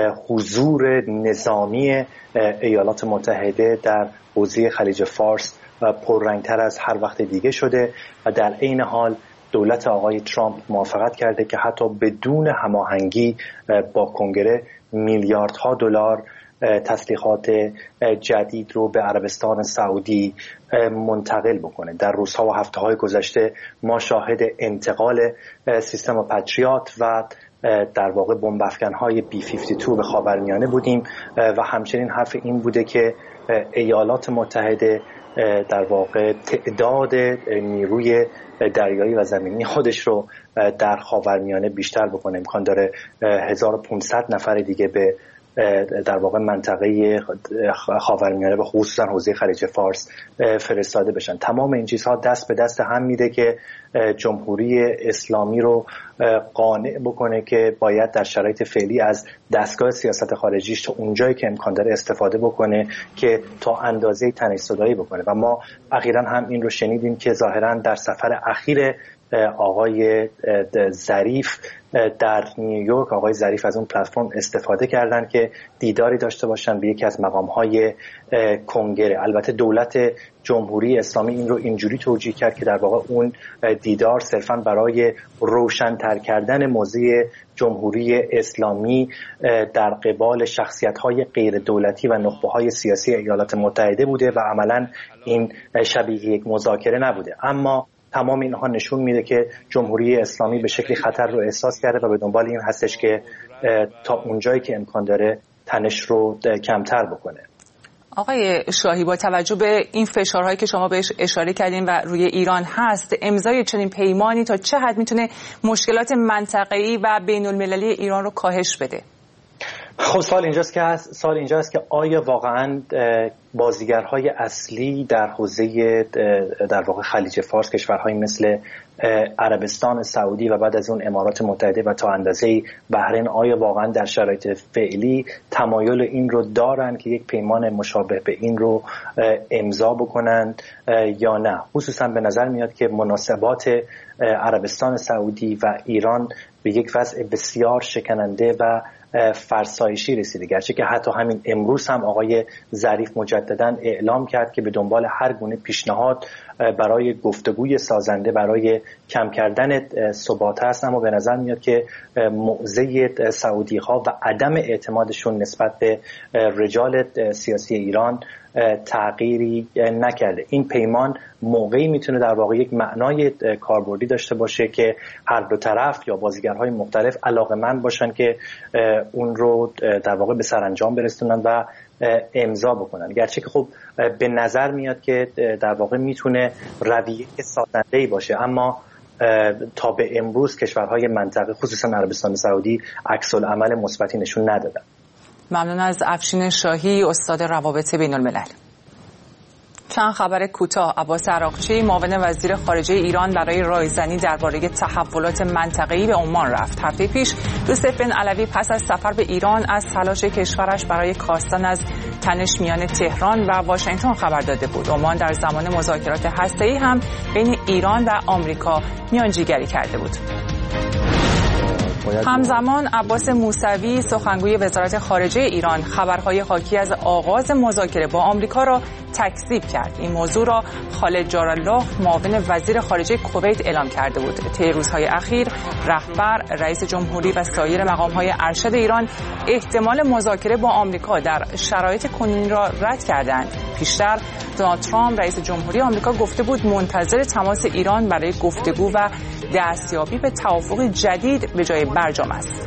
حضور نظامی ایالات متحده در حوزه خلیج فارس پررنگتر از هر وقت دیگه شده و در عین حال دولت آقای ترامپ موافقت کرده که حتی بدون هماهنگی با کنگره میلیاردها دلار تسلیحات جدید رو به عربستان سعودی منتقل بکنه. در روزها و هفته‌های گذشته ما شاهد انتقال سیستم پاتریات و در واقع بمب افکن‌های B-52 به خاورمیانه بودیم و همچنین حرف این بوده که ایالات متحده در واقع تعداد نیروی دریایی و زمینی خودش رو در خاورمیانه بیشتر بکنه. امکان داره 1500 نفر دیگه به در واقع منطقه خاورمیانه و خصوصا حوزه خلیج فارس فرستاده بشن. تمام این چیزها دست به دست هم میده که جمهوری اسلامی رو قانع بکنه که باید در شرایط فعلی از دستگاه سیاست خارجیش تا اونجایی که امکان داره استفاده بکنه که تا اندازه تنش‌زدایی بکنه. و ما اخیراً هم این رو شنیدیم که ظاهراً در سفر اخیر آقای ظریف در نیویورک، آقای ظریف از اون پلتفرم استفاده کردن که دیداری داشته باشن به یکی از مقام‌های کنگره. البته دولت جمهوری اسلامی این رو اینجوری توجیه کرد که در واقع اون دیدار صرفاً برای روشن‌تر کردن موضع جمهوری اسلامی در قبال شخصیت‌های غیر دولتی و نخبه‌های سیاسی ایالات متحده بوده و عملاً این شبیه یک مذاکره نبوده. اما تمام اینها نشون میده که جمهوری اسلامی به شکلی خطر رو احساس کرده و به دنبال این هستش که تا اونجایی که امکان داره تنش رو کمتر بکنه. آقای شاهی، با توجه به این فشارهایی که شما بهش اشاره کردین و روی ایران هست، امضای چنین پیمانی تا چه حد میتونه مشکلات منطقه‌ای و بین‌المللی ایران رو کاهش بده؟ خب سوال اینجاست که آیا واقعا بازیگرهای اصلی در حوزه در واقع خلیج فارس، کشورهایی مثل عربستان سعودی و بعد از اون امارات متحده و تا اندازه‌ای بحرین، آیا واقعا در شرایط فعلی تمایل این رو دارن که یک پیمان مشابه به این رو امضا بکنند یا نه؟ خصوصا به نظر میاد که مناسبات عربستان سعودی و ایران به یک وضع بسیار شکننده و فرسایشی رسیده، گرچه که حتی همین امروز هم آقای ظریف مجددا اعلام کرد که به دنبال هر گونه پیشنهاد برای گفتگوی سازنده برای کم کردن ثبات هست. اما به نظر میاد که موضع سعودی ها و عدم اعتمادشون نسبت به رجال سیاسی ایران تغییری نکرده. این پیمان موقعی میتونه در واقع یک معنای کاربردی داشته باشه که هر دو طرف یا بازیگرهای مختلف علاقه‌مند باشن که اون رو در واقع به سرانجام برسونن و امضا بکنن، گرچه که خب به نظر میاد که در واقع میتونه رویه سازنده‌ای باشه. اما تا به امروز کشورهای منطقه خصوصا عربستان سعودی عکس العمل مثبتی نشون ندادن. ممنون از افشین شاهی، استاد روابط بین الملل. چند خبر کوتاه. عباس عراقچی، معاون وزیر خارجه ایران، برای رایزنی درباره تحولات منطقه‌ای به عمان رفت. هفته پیش یوسف بن علوی پس از سفر به ایران از تلاش کشورش برای کاستن از تنش میان تهران و واشنگتن خبر داده بود. عمان در زمان مذاکرات هسته‌ای هم بین ایران و آمریکا میانجیگری کرده بود. همزمان عباس موسوی، سخنگوی وزارت خارجه ایران، خبرهای حاکی از آغاز مذاکره با آمریکا را تکذیب کرد. این موضوع را خالد جارالله، معاون وزیر خارجه کویت، اعلام کرده بود. طی روزهای اخیر رهبر، رئیس جمهوری و سایر مقام‌های ارشد ایران احتمال مذاکره با آمریکا در شرایط کنونی را رد کردند. پیشتر دونالد ترامپ، رئیس جمهوری آمریکا، گفته بود منتظر تماس ایران برای گفتگو و دستیابی به توافق جدید به جای برجام است.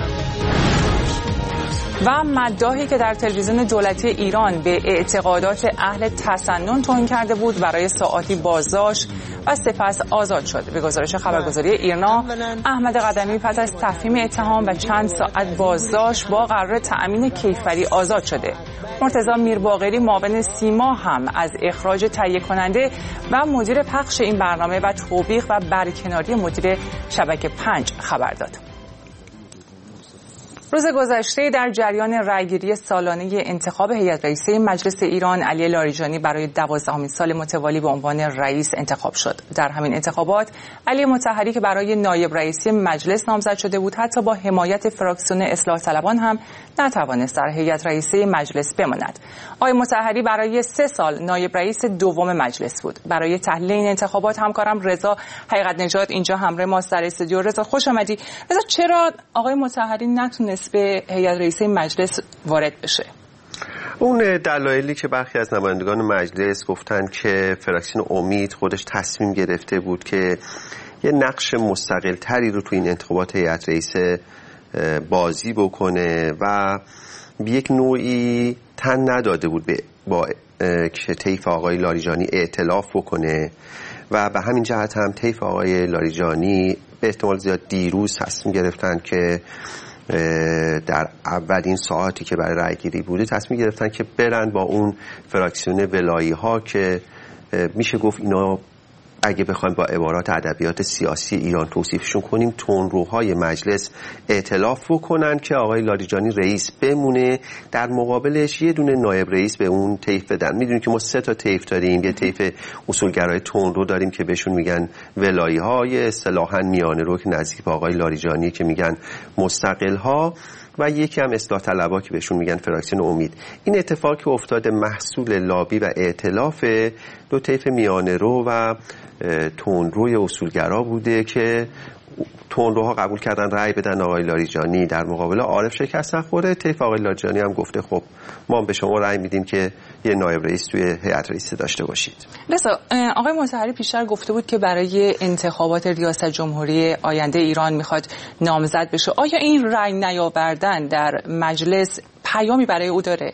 و مداحی که در تلویزیون دولتی ایران به اعتقادات اهل تسنن توهین کرده بود برای ساعاتی بازداشت و سپس آزاد شد. به گزارش خبرگزاری ایرنا، احمد قدمی پس از تفهیم اتهام و چند ساعت بازداشت با قرار تأمین کیفری آزاد شده. مرتضی میرباقری، معاون سیما، هم از اخراج تهیه کننده و مدیر پخش این برنامه و توبیخ و برکناری مدیر شبکه 5 خبر داد. روز گذشته در جریان رأیگیری سالانه انتخاب هیئت رئیسه مجلس ایران، علی لاریجانی برای 12مین سال متوالی به عنوان رئیس انتخاب شد. در همین انتخابات علی مطهری که برای نایب رئیسی مجلس نامزد شده بود، حتی با حمایت فراکسیون اصلاح طلبان هم نتوانست در هیئت رئیسه مجلس بماند. آقای مطهری برای 3 سال نایب رئیس دوم مجلس بود. برای تحلیل این انتخابات همکارم رضا حقیقت نژاد اینجا همراه ماست در استودیو. رضا خوش آمدی. رضا، چرا آقای مطهری نتونست به هیئت رئیسه مجلس وارد بشه؟ اون دلایلی که برخی از نمایندگان مجلس گفتن که فراکسیون امید خودش تصمیم گرفته بود که یه نقش مستقل تری رو تو این انتخابات هیئت رئیسه بازی بکنه و به یک نوعی تن نداده بود با که طیف آقای لاریجانی ائتلاف بکنه و به همین جهت هم طیف آقای لاریجانی به احتمال زیاد دیروز تصمیم گرفتن که در اولین ساعاتی که برای رأیگیری بوده تصمیم گرفتن که برن با اون فراکسیون ولایی ها که میشه گفت اینا اگه بخوایم با عبارات ادبیات سیاسی ایران توصیفشون کنیم تندروهای مجلس ائتلاف بکنن که آقای لاریجانی رئیس بمونه، در مقابلش یه دونه نایب رئیس به اون طیف بدن. میدونیم که ما 3 تا طیف داریم، یه طیف اصولگرای تندرو داریم که بهشون میگن ولایی ها، یه اصطلاحاً میانه رو که نزدیک به آقای لاریجانی که میگن مستقل ها، و یکی هم اصلاح طلبا که بهشون میگن فراکسیون امید. این اتفاقی که افتاده محصول لابی و ائتلاف دو طیف میانه رو و تندروی اصولگرا بوده که تندروها قبول کردن رأی بدن آقای لاریجانی، در مقابل عارف شکست نخوره. طیف آقای لاریجانی هم گفته خب ما به شما رأی میدیم که یه نایب رئیس توی هیئت رئیسه داشته باشید. رضا، آقای مطهری پیشتر گفته بود که برای انتخابات ریاست جمهوری آینده ایران میخواد نامزد بشه. آیا این رأی نیاوردن در مجلس پیامی برای او داره؟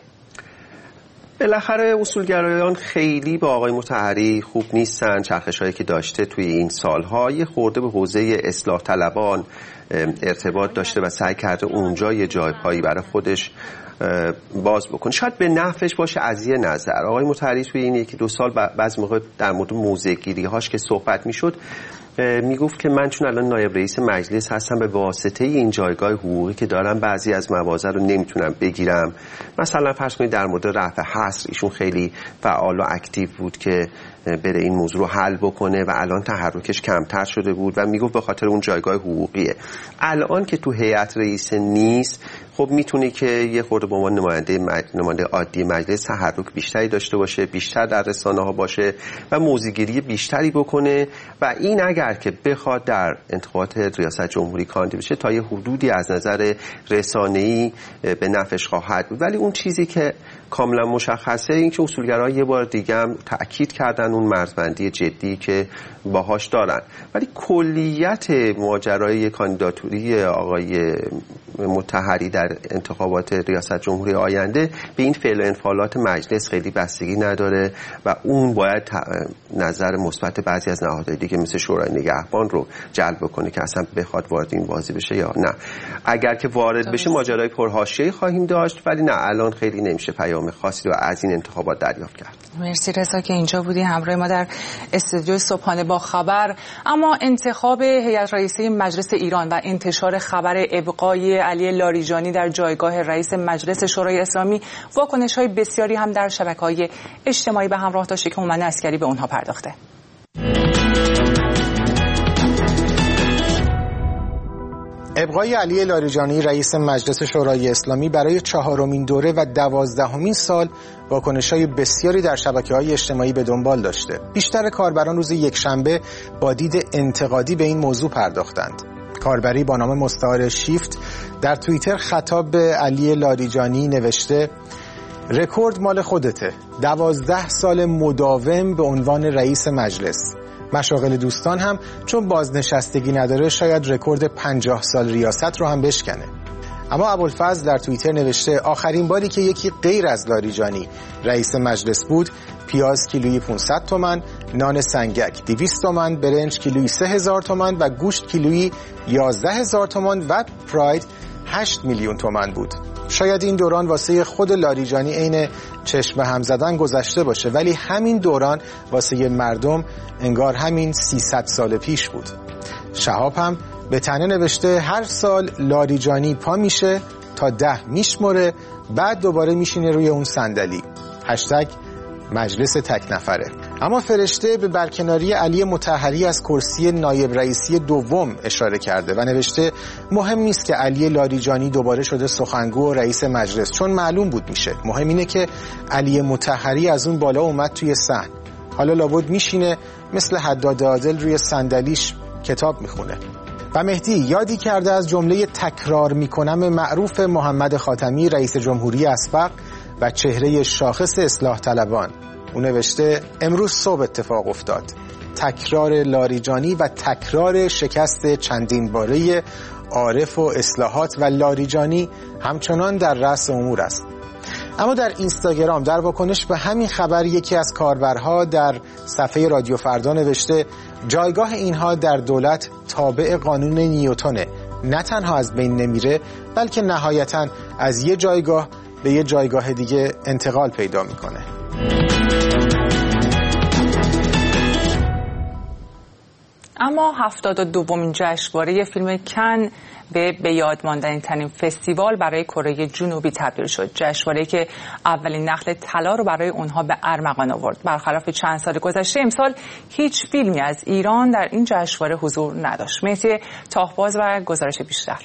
بالاخره اصولگرایان خیلی با آقای مطهری خوب نیستن. چرخش‌هایی که داشته توی این سال‌ها یه خورده به حوزه اصلاح طلبان ارتباط داشته و سعی کرده اونجا یه جای پایی برای خودش باز بکنه. شاید به نفعش باشه از یه نظر. آقای مطهری توی این 1-2 سال بعضی موقع در مورد موضع‌گیری‌هاش که صحبت می‌شد میگفت که من چون الان نایب رئیس مجلس هستم به واسطه این جایگاه حقوقی که دارم بعضی از مواضع رو نمیتونم بگیرم. مثلا فرض کنید در مورد رفع حصر ایشون خیلی فعال و اکتیو بود که بره این موضوع رو حل بکنه و الان تحرکش کمتر شده بود و میگفت به خاطر اون جایگاه حقوقیه. الان که تو هیئت رئیس نیست خب میتونه که یه خورده به عنوان نماینده عادی مجلس تحرک بیشتری داشته باشه، بیشتر در رسانه‌ها باشه و موضع‌گیری بیشتری بکنه و این اگر که بخواد در انتخابات ریاست جمهوری کاندید بشه تا یه حدودی از نظر رسانه‌ای به نفعش خواهد بود. ولی اون چیزی که کاملا مشخصه این که اصولگرا یه بار دیگه هم تأکید کردن اون مرزبندی جدی که باهاش دارن. ولی کلیت ماجرای کاندیداتوری آقای مطهری در انتخابات ریاست جمهوری آینده به این فعل و انفعالات مجلس خیلی بستگی نداره و اون باید نظر مثبت بعضی از نهادهای دیگه مثل شورای نگهبان رو جلب کنه که اصلا بخواد وارد این بازی بشه یا نه. اگر که وارد بشه ماجرای پرحاشیه‌ای خواهیم داشت، ولی نه الان خیلی نمیشه پیام خاصی رو از این انتخابات دریافت کرد. مرسی رضا که اینجا بودی همراه ما در استودیو صبحانه با خبر. اما انتخاب هیئت رئیسه مجلس ایران و انتشار خبر ابقای علی لاریجانی در جایگاه رئیس مجلس شورای اسلامی واکنش‌های بسیاری هم در شبکه‌های اجتماعی به همراه داشته که هومن عسکری به اونها پرداخته. ابقای علی لاریجانی رئیس مجلس شورای اسلامی برای 4مین دوره و 12مین سال واکنش‌های بسیاری در شبکه‌های اجتماعی به دنبال داشته. بیشتر کاربران روز یکشنبه با دید انتقادی به این موضوع پرداختند. کاربری با نام مستعار شیفت در توییتر خطاب به علی لاریجانی نوشته: رکورد مال خودته، 12 سال مداوم به عنوان رئیس مجلس. مشاغل دوستان هم چون بازنشستگی نداره شاید رکورد 50 سال ریاست رو هم بشکنه. اما ابوالفضل در توییتر نوشته: آخرین باری که یکی غیر از لاریجانی رئیس مجلس بود پیاز کیلویی 500 تومان، نان سنگک 200 تومان، برنج کیلویی 3000 تومان و گوشت کیلویی 11000 تومان و پراید 8 میلیون تومان بود. شاید این دوران واسه خود لاریجانی عین چشم هم زدن گذشته باشه، ولی همین دوران واسه مردم انگار همین 300 سال پیش بود. شهاب هم به تنه نوشته: هر سال لاریجانی پا میشه تا 10 میشمره، بعد دوباره میشینه روی اون صندلی. مجلس تک نفره. اما فرشته به برکناری علی مطهری از کرسی نایب رئیسی دوم اشاره کرده و نوشته: مهم نیست که علی لاریجانی دوباره شده سخنگو و رئیس مجلس، چون معلوم بود میشه. مهم اینه که علی مطهری از اون بالا اومد توی صحن. حالا لابد میشینه مثل حداد عادل روی صندلیش کتاب میخونه. و مهدی یادی کرده از جمله تکرار میکنم معروف محمد خاتمی رئیس جمهوری اسبق و چهره شاخص اصلاح طلبان. اون نوشته: امروز صبح اتفاق افتاد. تکرار لاریجانی و تکرار شکست چندین باره عارف و اصلاحات و لاریجانی همچنان در رأس امور است. اما در اینستاگرام در واکنش به همین خبر یکی از کاربرها در صفحه رادیو فردا نوشته: جایگاه اینها در دولت تابع قانون نیوتنه، نه تنها از بین نمیره، بلکه نهایتاً از یه جایگاه به یه جایگاه دیگه انتقال پیدا میکنه. اما 72مین جشنواره فیلم کن به یاد ماندنی ترین فستیوال برای کره جنوبی تبدیل شد. جشنواره‌ای که اولین نخل طلا رو برای اونها به ارمغان آورد. برخلاف چند سال گذشته امسال هیچ فیلمی از ایران در این جشنواره حضور نداشت. مهدی تاهباز و گزارش بیشتر.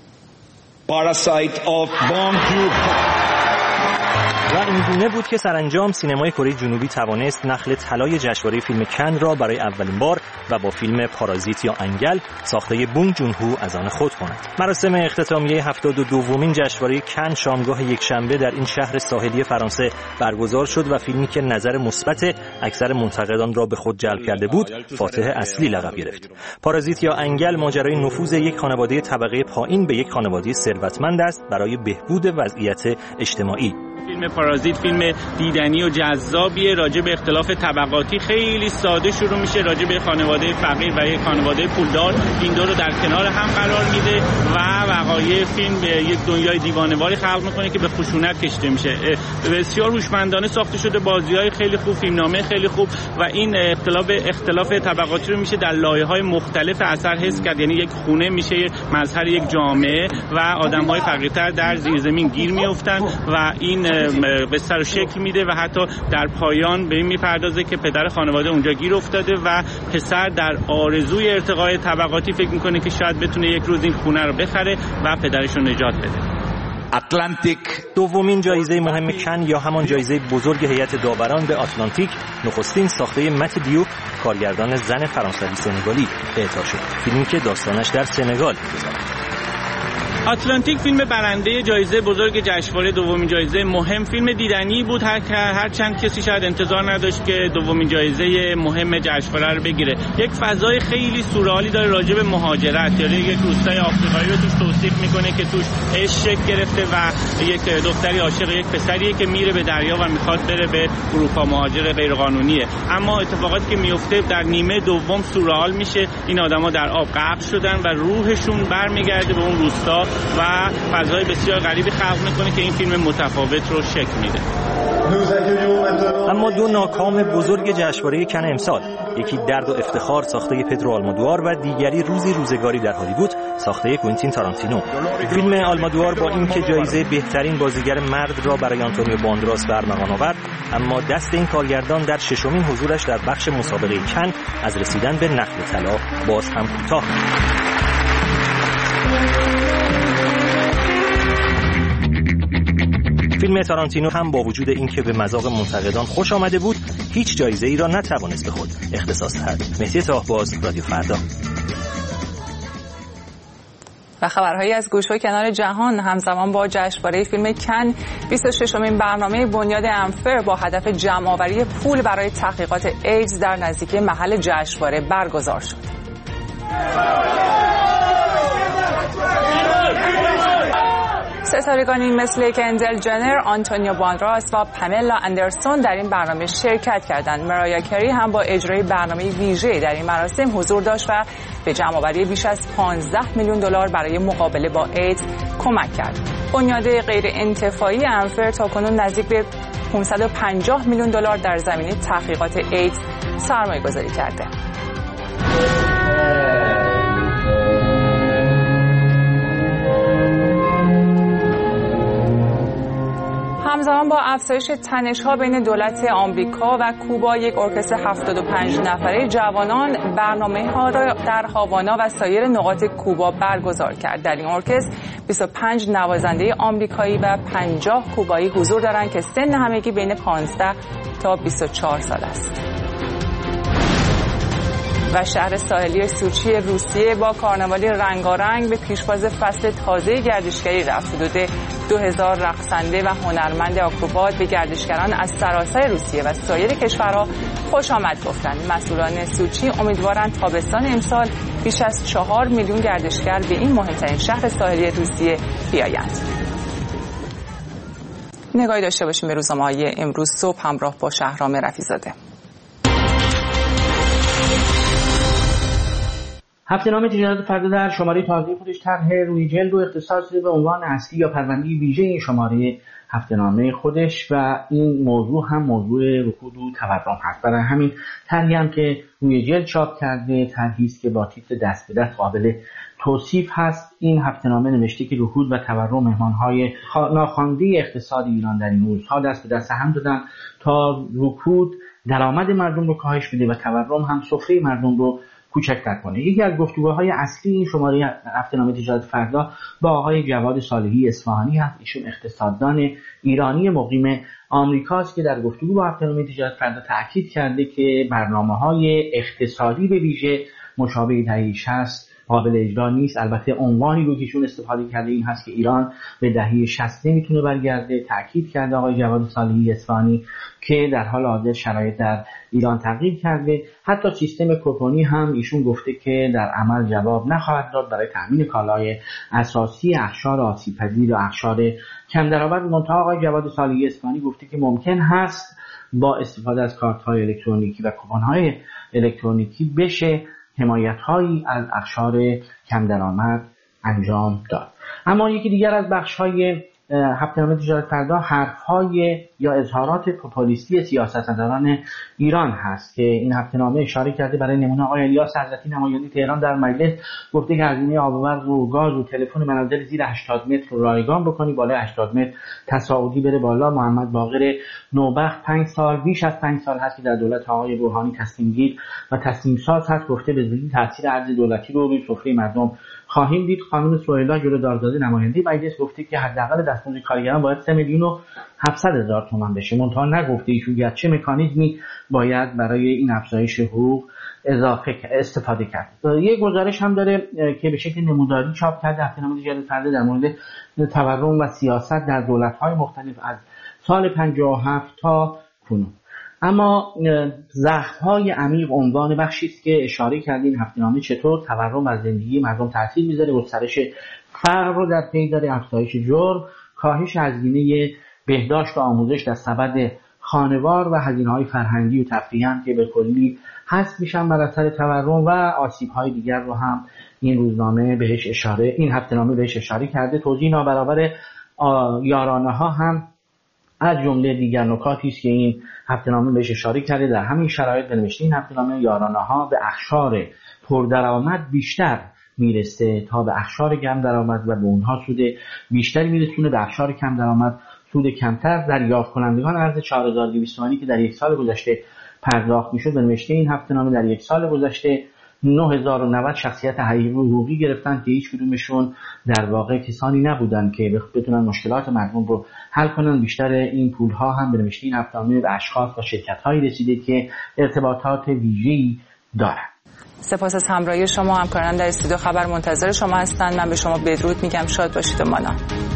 Parasite of Bong Joon-ho. و اینگونه بود که سرانجام سینمای کره جنوبی توانست نخل طلای جشنواره فیلم کن را برای اولین بار و با فیلم پارازیت یا انگل ساخته بونگ جون هو از آن خود کند. مراسم اختتامیه 72مین جشنواره کن شامگاه یکشنبه در این شهر ساحلی فرانسه برگزار شد و فیلمی که نظر مثبت اکثر منتقدان را به خود جلب کرده بود فاتح اصلی لقب گرفت. پارازیت یا انگل ماجرای نفوذ یک خانواده طبقه پایین به یک خانواده ثروتمند است برای بهبود وضعیت اجتماعی. فیلم پارازیت فیلم دیدنی و جذابیه، راجع به اختلاف طبقاتی خیلی ساده شروع میشه، راجع به خانواده فقیر و یک خانواده پولدار، این دو رو در کنار هم قرار میده و وقایع فیلم به یک دنیای دیوانه‌واری خلق میکنه که به خشونت کشیده میشه. بسیار هوشمندانه ساخته شده، بازی‌های خیلی خوب، فیلمنامه خیلی خوب و این اختلاف طبقاتی رو میشه در لایه‌های مختلف اثر حس کرد. یعنی یک خونه میشه مظهر یک جامعه و آدم‌های فقیرتر در زیرزمین گیر میافتن و این قصه رو شکل میده و حتی در پایان به این میپردازه که پدر خانواده اونجا گیر افتاده و پسر در آرزوی ارتقای طبقاتی فکر میکنه که شاید بتونه یک روز این خونه رو بخره و پدرش رو نجات بده. اتلانتیک دومین جایزه مهم کن یا همان جایزه بزرگ هیئت داوران به آتلانتیک نخستین ساخته مت دیوپ کارگردان زن فرانسوی سنگالی اعطا شد. فیلمی که داستانش در سنگال گذشت. آتلانتیک فیلم برنده جایزه بزرگ جشنواره دومین جایزه مهم، فیلم دیدنی بود، هر چند کسی شاید انتظار نداشت که دومین جایزه مهم جشنواره رو بگیره. یک فضای خیلی سورئالی داره راجع به مهاجرت، یعنی یک روستای آفریقایی رو توش توصیف میکنه که توش عشق گرفته و یک دختری عاشق یک پسریه که میره به دریا و میخواد بره به اروپا، مهاجر غیرقانونیه. اما اتفاقاتی که میفته در نیمه دوم سورئال میشه، این آدما در آب غرق شدن و روحشون برمیگرده به اون روستا و فضای بسیار غریبی خلق میکنه که این فیلم متفاوت رو شکل میده. اما دو ناکام بزرگ جشنواره کن امسال، یکی درد و افتخار ساخته پدرو آلمودوار و دیگری روزی روزگاری در هالیوود ساخته کوئنتین تارانتینو. فیلم آلمودوار با اینکه جایزه بهترین بازیگر مرد را برای آنتونیو باندراس به ارمغان آورد، اما دست این کارگردان در ششمین حضورش در بخش مسابقه کن از رسیدن به نخل طلا باز هم کوتاه. فیلم تارانتینو هم با وجود اینکه به مذاق منتقدان خوش آمده بود، هیچ جایزه ای را نتوانست به خود اختصاص دهد. مهدی تاهباز، رادیو فردا. و خبرهایی از گوشه و کنار جهان. همزمان با جشنواره فیلم کن 26مین برنامه بنیاد انفر با هدف جمع‌آوری پول برای تحقیقات ایدز در نزدیکی محل جشنواره برگزار شد. ستارگانی مثل کندل جنر، آنتونیو باندراس و پاملا اندرسون در این برنامه شرکت کردند. مرایا کری هم با اجرای برنامه ویژه در این مراسم حضور داشت و به جمع‌آوری بیش از 15 میلیون دلار برای مقابله با ایدز کمک کرد. بنیاد غیر انتفاعی انفر تاکنون نزدیک به 550 میلیون دلار در زمینه تحقیقات ایدز سرمایه‌گذاری کرده. همزمان با افزایش تنش‌ها بین دولت آمریکا و کوبا، یک ارکستر 75 نفره جوانان برنامه‌ها را در هاوانا و سایر نقاط کوبا برگزار کرد. در این ارکستر 25 نوازنده آمریکایی و 50 کوبایی حضور دارند که سن همگی بین 15 تا 24 سال است. و شهر ساحلی سوچی روسیه با کارناوالی رنگارنگ به پیشواز فصل تازه گردشگری رفت. حدود 2000 رقصنده و هنرمند آکروبات به گردشگران از سراسر روسیه و سایر کشورها خوش آمد گفتند. مسئولان سوچی امیدوارند تابستان امسال بیش از 4 میلیون گردشگر به این مهمترین شهر ساحلی روسیه بیایند. نگاهی داشته باشیم به روزنامه‌های امروز صبح همراه با شهرام رفیع‌زاده. هفته‌نامه تجارت فردا در شماره تازه خودش طرح روی جلد و اختصاص به عنوان اصلی یا پرونده ویژه این شماره هفته‌نامه خودش و این موضوع هم موضوع رکود و تورم هست. برای همین طرحی هم که روی جلد چاپ کرده طرحی است که با تیتر دست به دست قابل توصیف هست. این هفته‌نامه نوشته که رکود و تورم مهمانهای ناخوانده اقتصاد ایران در این روزها دست به دست هم دادن تا رکود درآمد مردم رو کاهش بده و تورم هم سفره مردم رو کوچکتر کنه. یکی از گفتگوهای اصلی این شماره هفته‌نامه تجارت فردا با آقای جواد صالحی اصفهانی هست. ایشون اقتصاددان ایرانی مقیم آمریکاست که در گفتگو با هفته‌نامه تجارت فردا تاکید کرده که برنامه‌های اقتصادی به ویژه مشابه دهه 60 قابل اجرا نیست. البته عنوانی رو که ایشون استفاده کرده این هست که ایران به دهه 60 نمیتونه برگرده. تاکید کرده آقای جواد صالحی اصفهانی که در حال حاضر شرایط در ایران تغییر کرده. حتی سیستم کوپونی هم ایشون گفته که در عمل جواب نخواهد داد برای تامین کالای اساسی اقشار آسیب‌پذیر و اقشار کم درآمد. منتها آقای جواد صالحی اصفهانی گفته که ممکن هست با استفاده از کارت‌های الکترونیکی و کوپن‌های الکترونیکی بشه حمایت‌هایی از اقشار کم درآمد انجام داد. اما یکی دیگر از بخش‌های هفته‌نامه تجارت فردا حرف‌های یا اظهارات پوپولیستی سیاستمداران ایران هست که این هفته‌نامه اشاره کرده. برای نمونه آقای الیاس حضرتی نماینده تهران در مجلس گفته که هزینه آب و برق و گاز و تلفن منازل زیر 80 متر رو رایگان بکنی، بالای 80 متر تصاعدی بره بالا. محمد باقر نوبخت 5 سال بیش از 5 سال هست که در دولت آقای روحانی تصمیم گیر و تصمیم ساز هست. گفته به زودی تاثیر ارز دولتی رو روی سفره مردم خواهیم دید. خانم سهیلا جلودارزاده نماینده مجلس گفته که حداقل دستمزد کارگران باید 3,700,000 تومان بشه. منتها نگفته ایشون چه مکانیزمی باید برای این افزایش حقوق استفاده کرد. یک گزارش هم داره که به شکل نموداری چاپ کرده هفته‌نامه تجارت فردا در مورد تورم و سیاست در دولت‌های مختلف از سال 57 تا کنون. اما زخم‌های عمیق عنوان بخشی است که اشاره کردین هفته‌نامه چطور تورم از زندگی مردم تاثیر میذاره. گسترش فقر رو در پی داره، افزایش جرم، کاهش هزینه بهداشت و آموزش در سبد خانوار و هزینه‌های فرهنگی و تفریحی هم که به کلی حذف میشن بر اثر تورم و آسیب‌های دیگر رو هم این هفته‌نامه بهش اشاره کرده. توزیع نابرابر یارانه‌ها هم از جمله دیگر نکاتی است که این هفته‌نامه بهش اشاره کرده. در همین شرایط بنوشته این هفته‌نامه یارانه‌ها به اقشار پردرآمد بیشتر میرسه تا به اقشار کم درآمد و به اونها سود بیشتری میرسونه. به اقشار کم درآمد سود کمتر. دریافت کنندگان ارز 4200 تومانی که در یک سال گذشته پرداخت میشد بنوشته این هفته‌نامه در یک سال گذشته 9090 شخصیت حقوقی گرفتن که هیچ کدومشون در واقع کسانی نبودن که بتونن مشکلات مردم رو حل کنن. بیشتر این پولها هم بنوشته این هفته‌نامه به اشخاص و شرکت‌هایی رسیده که ارتباطات ویژه‌ای دارن. سپاس از همراهی شما. همکاران در استودیو خبر منتظر شما هستند. من به شما بدرود میگم. شاد باشید و مانا.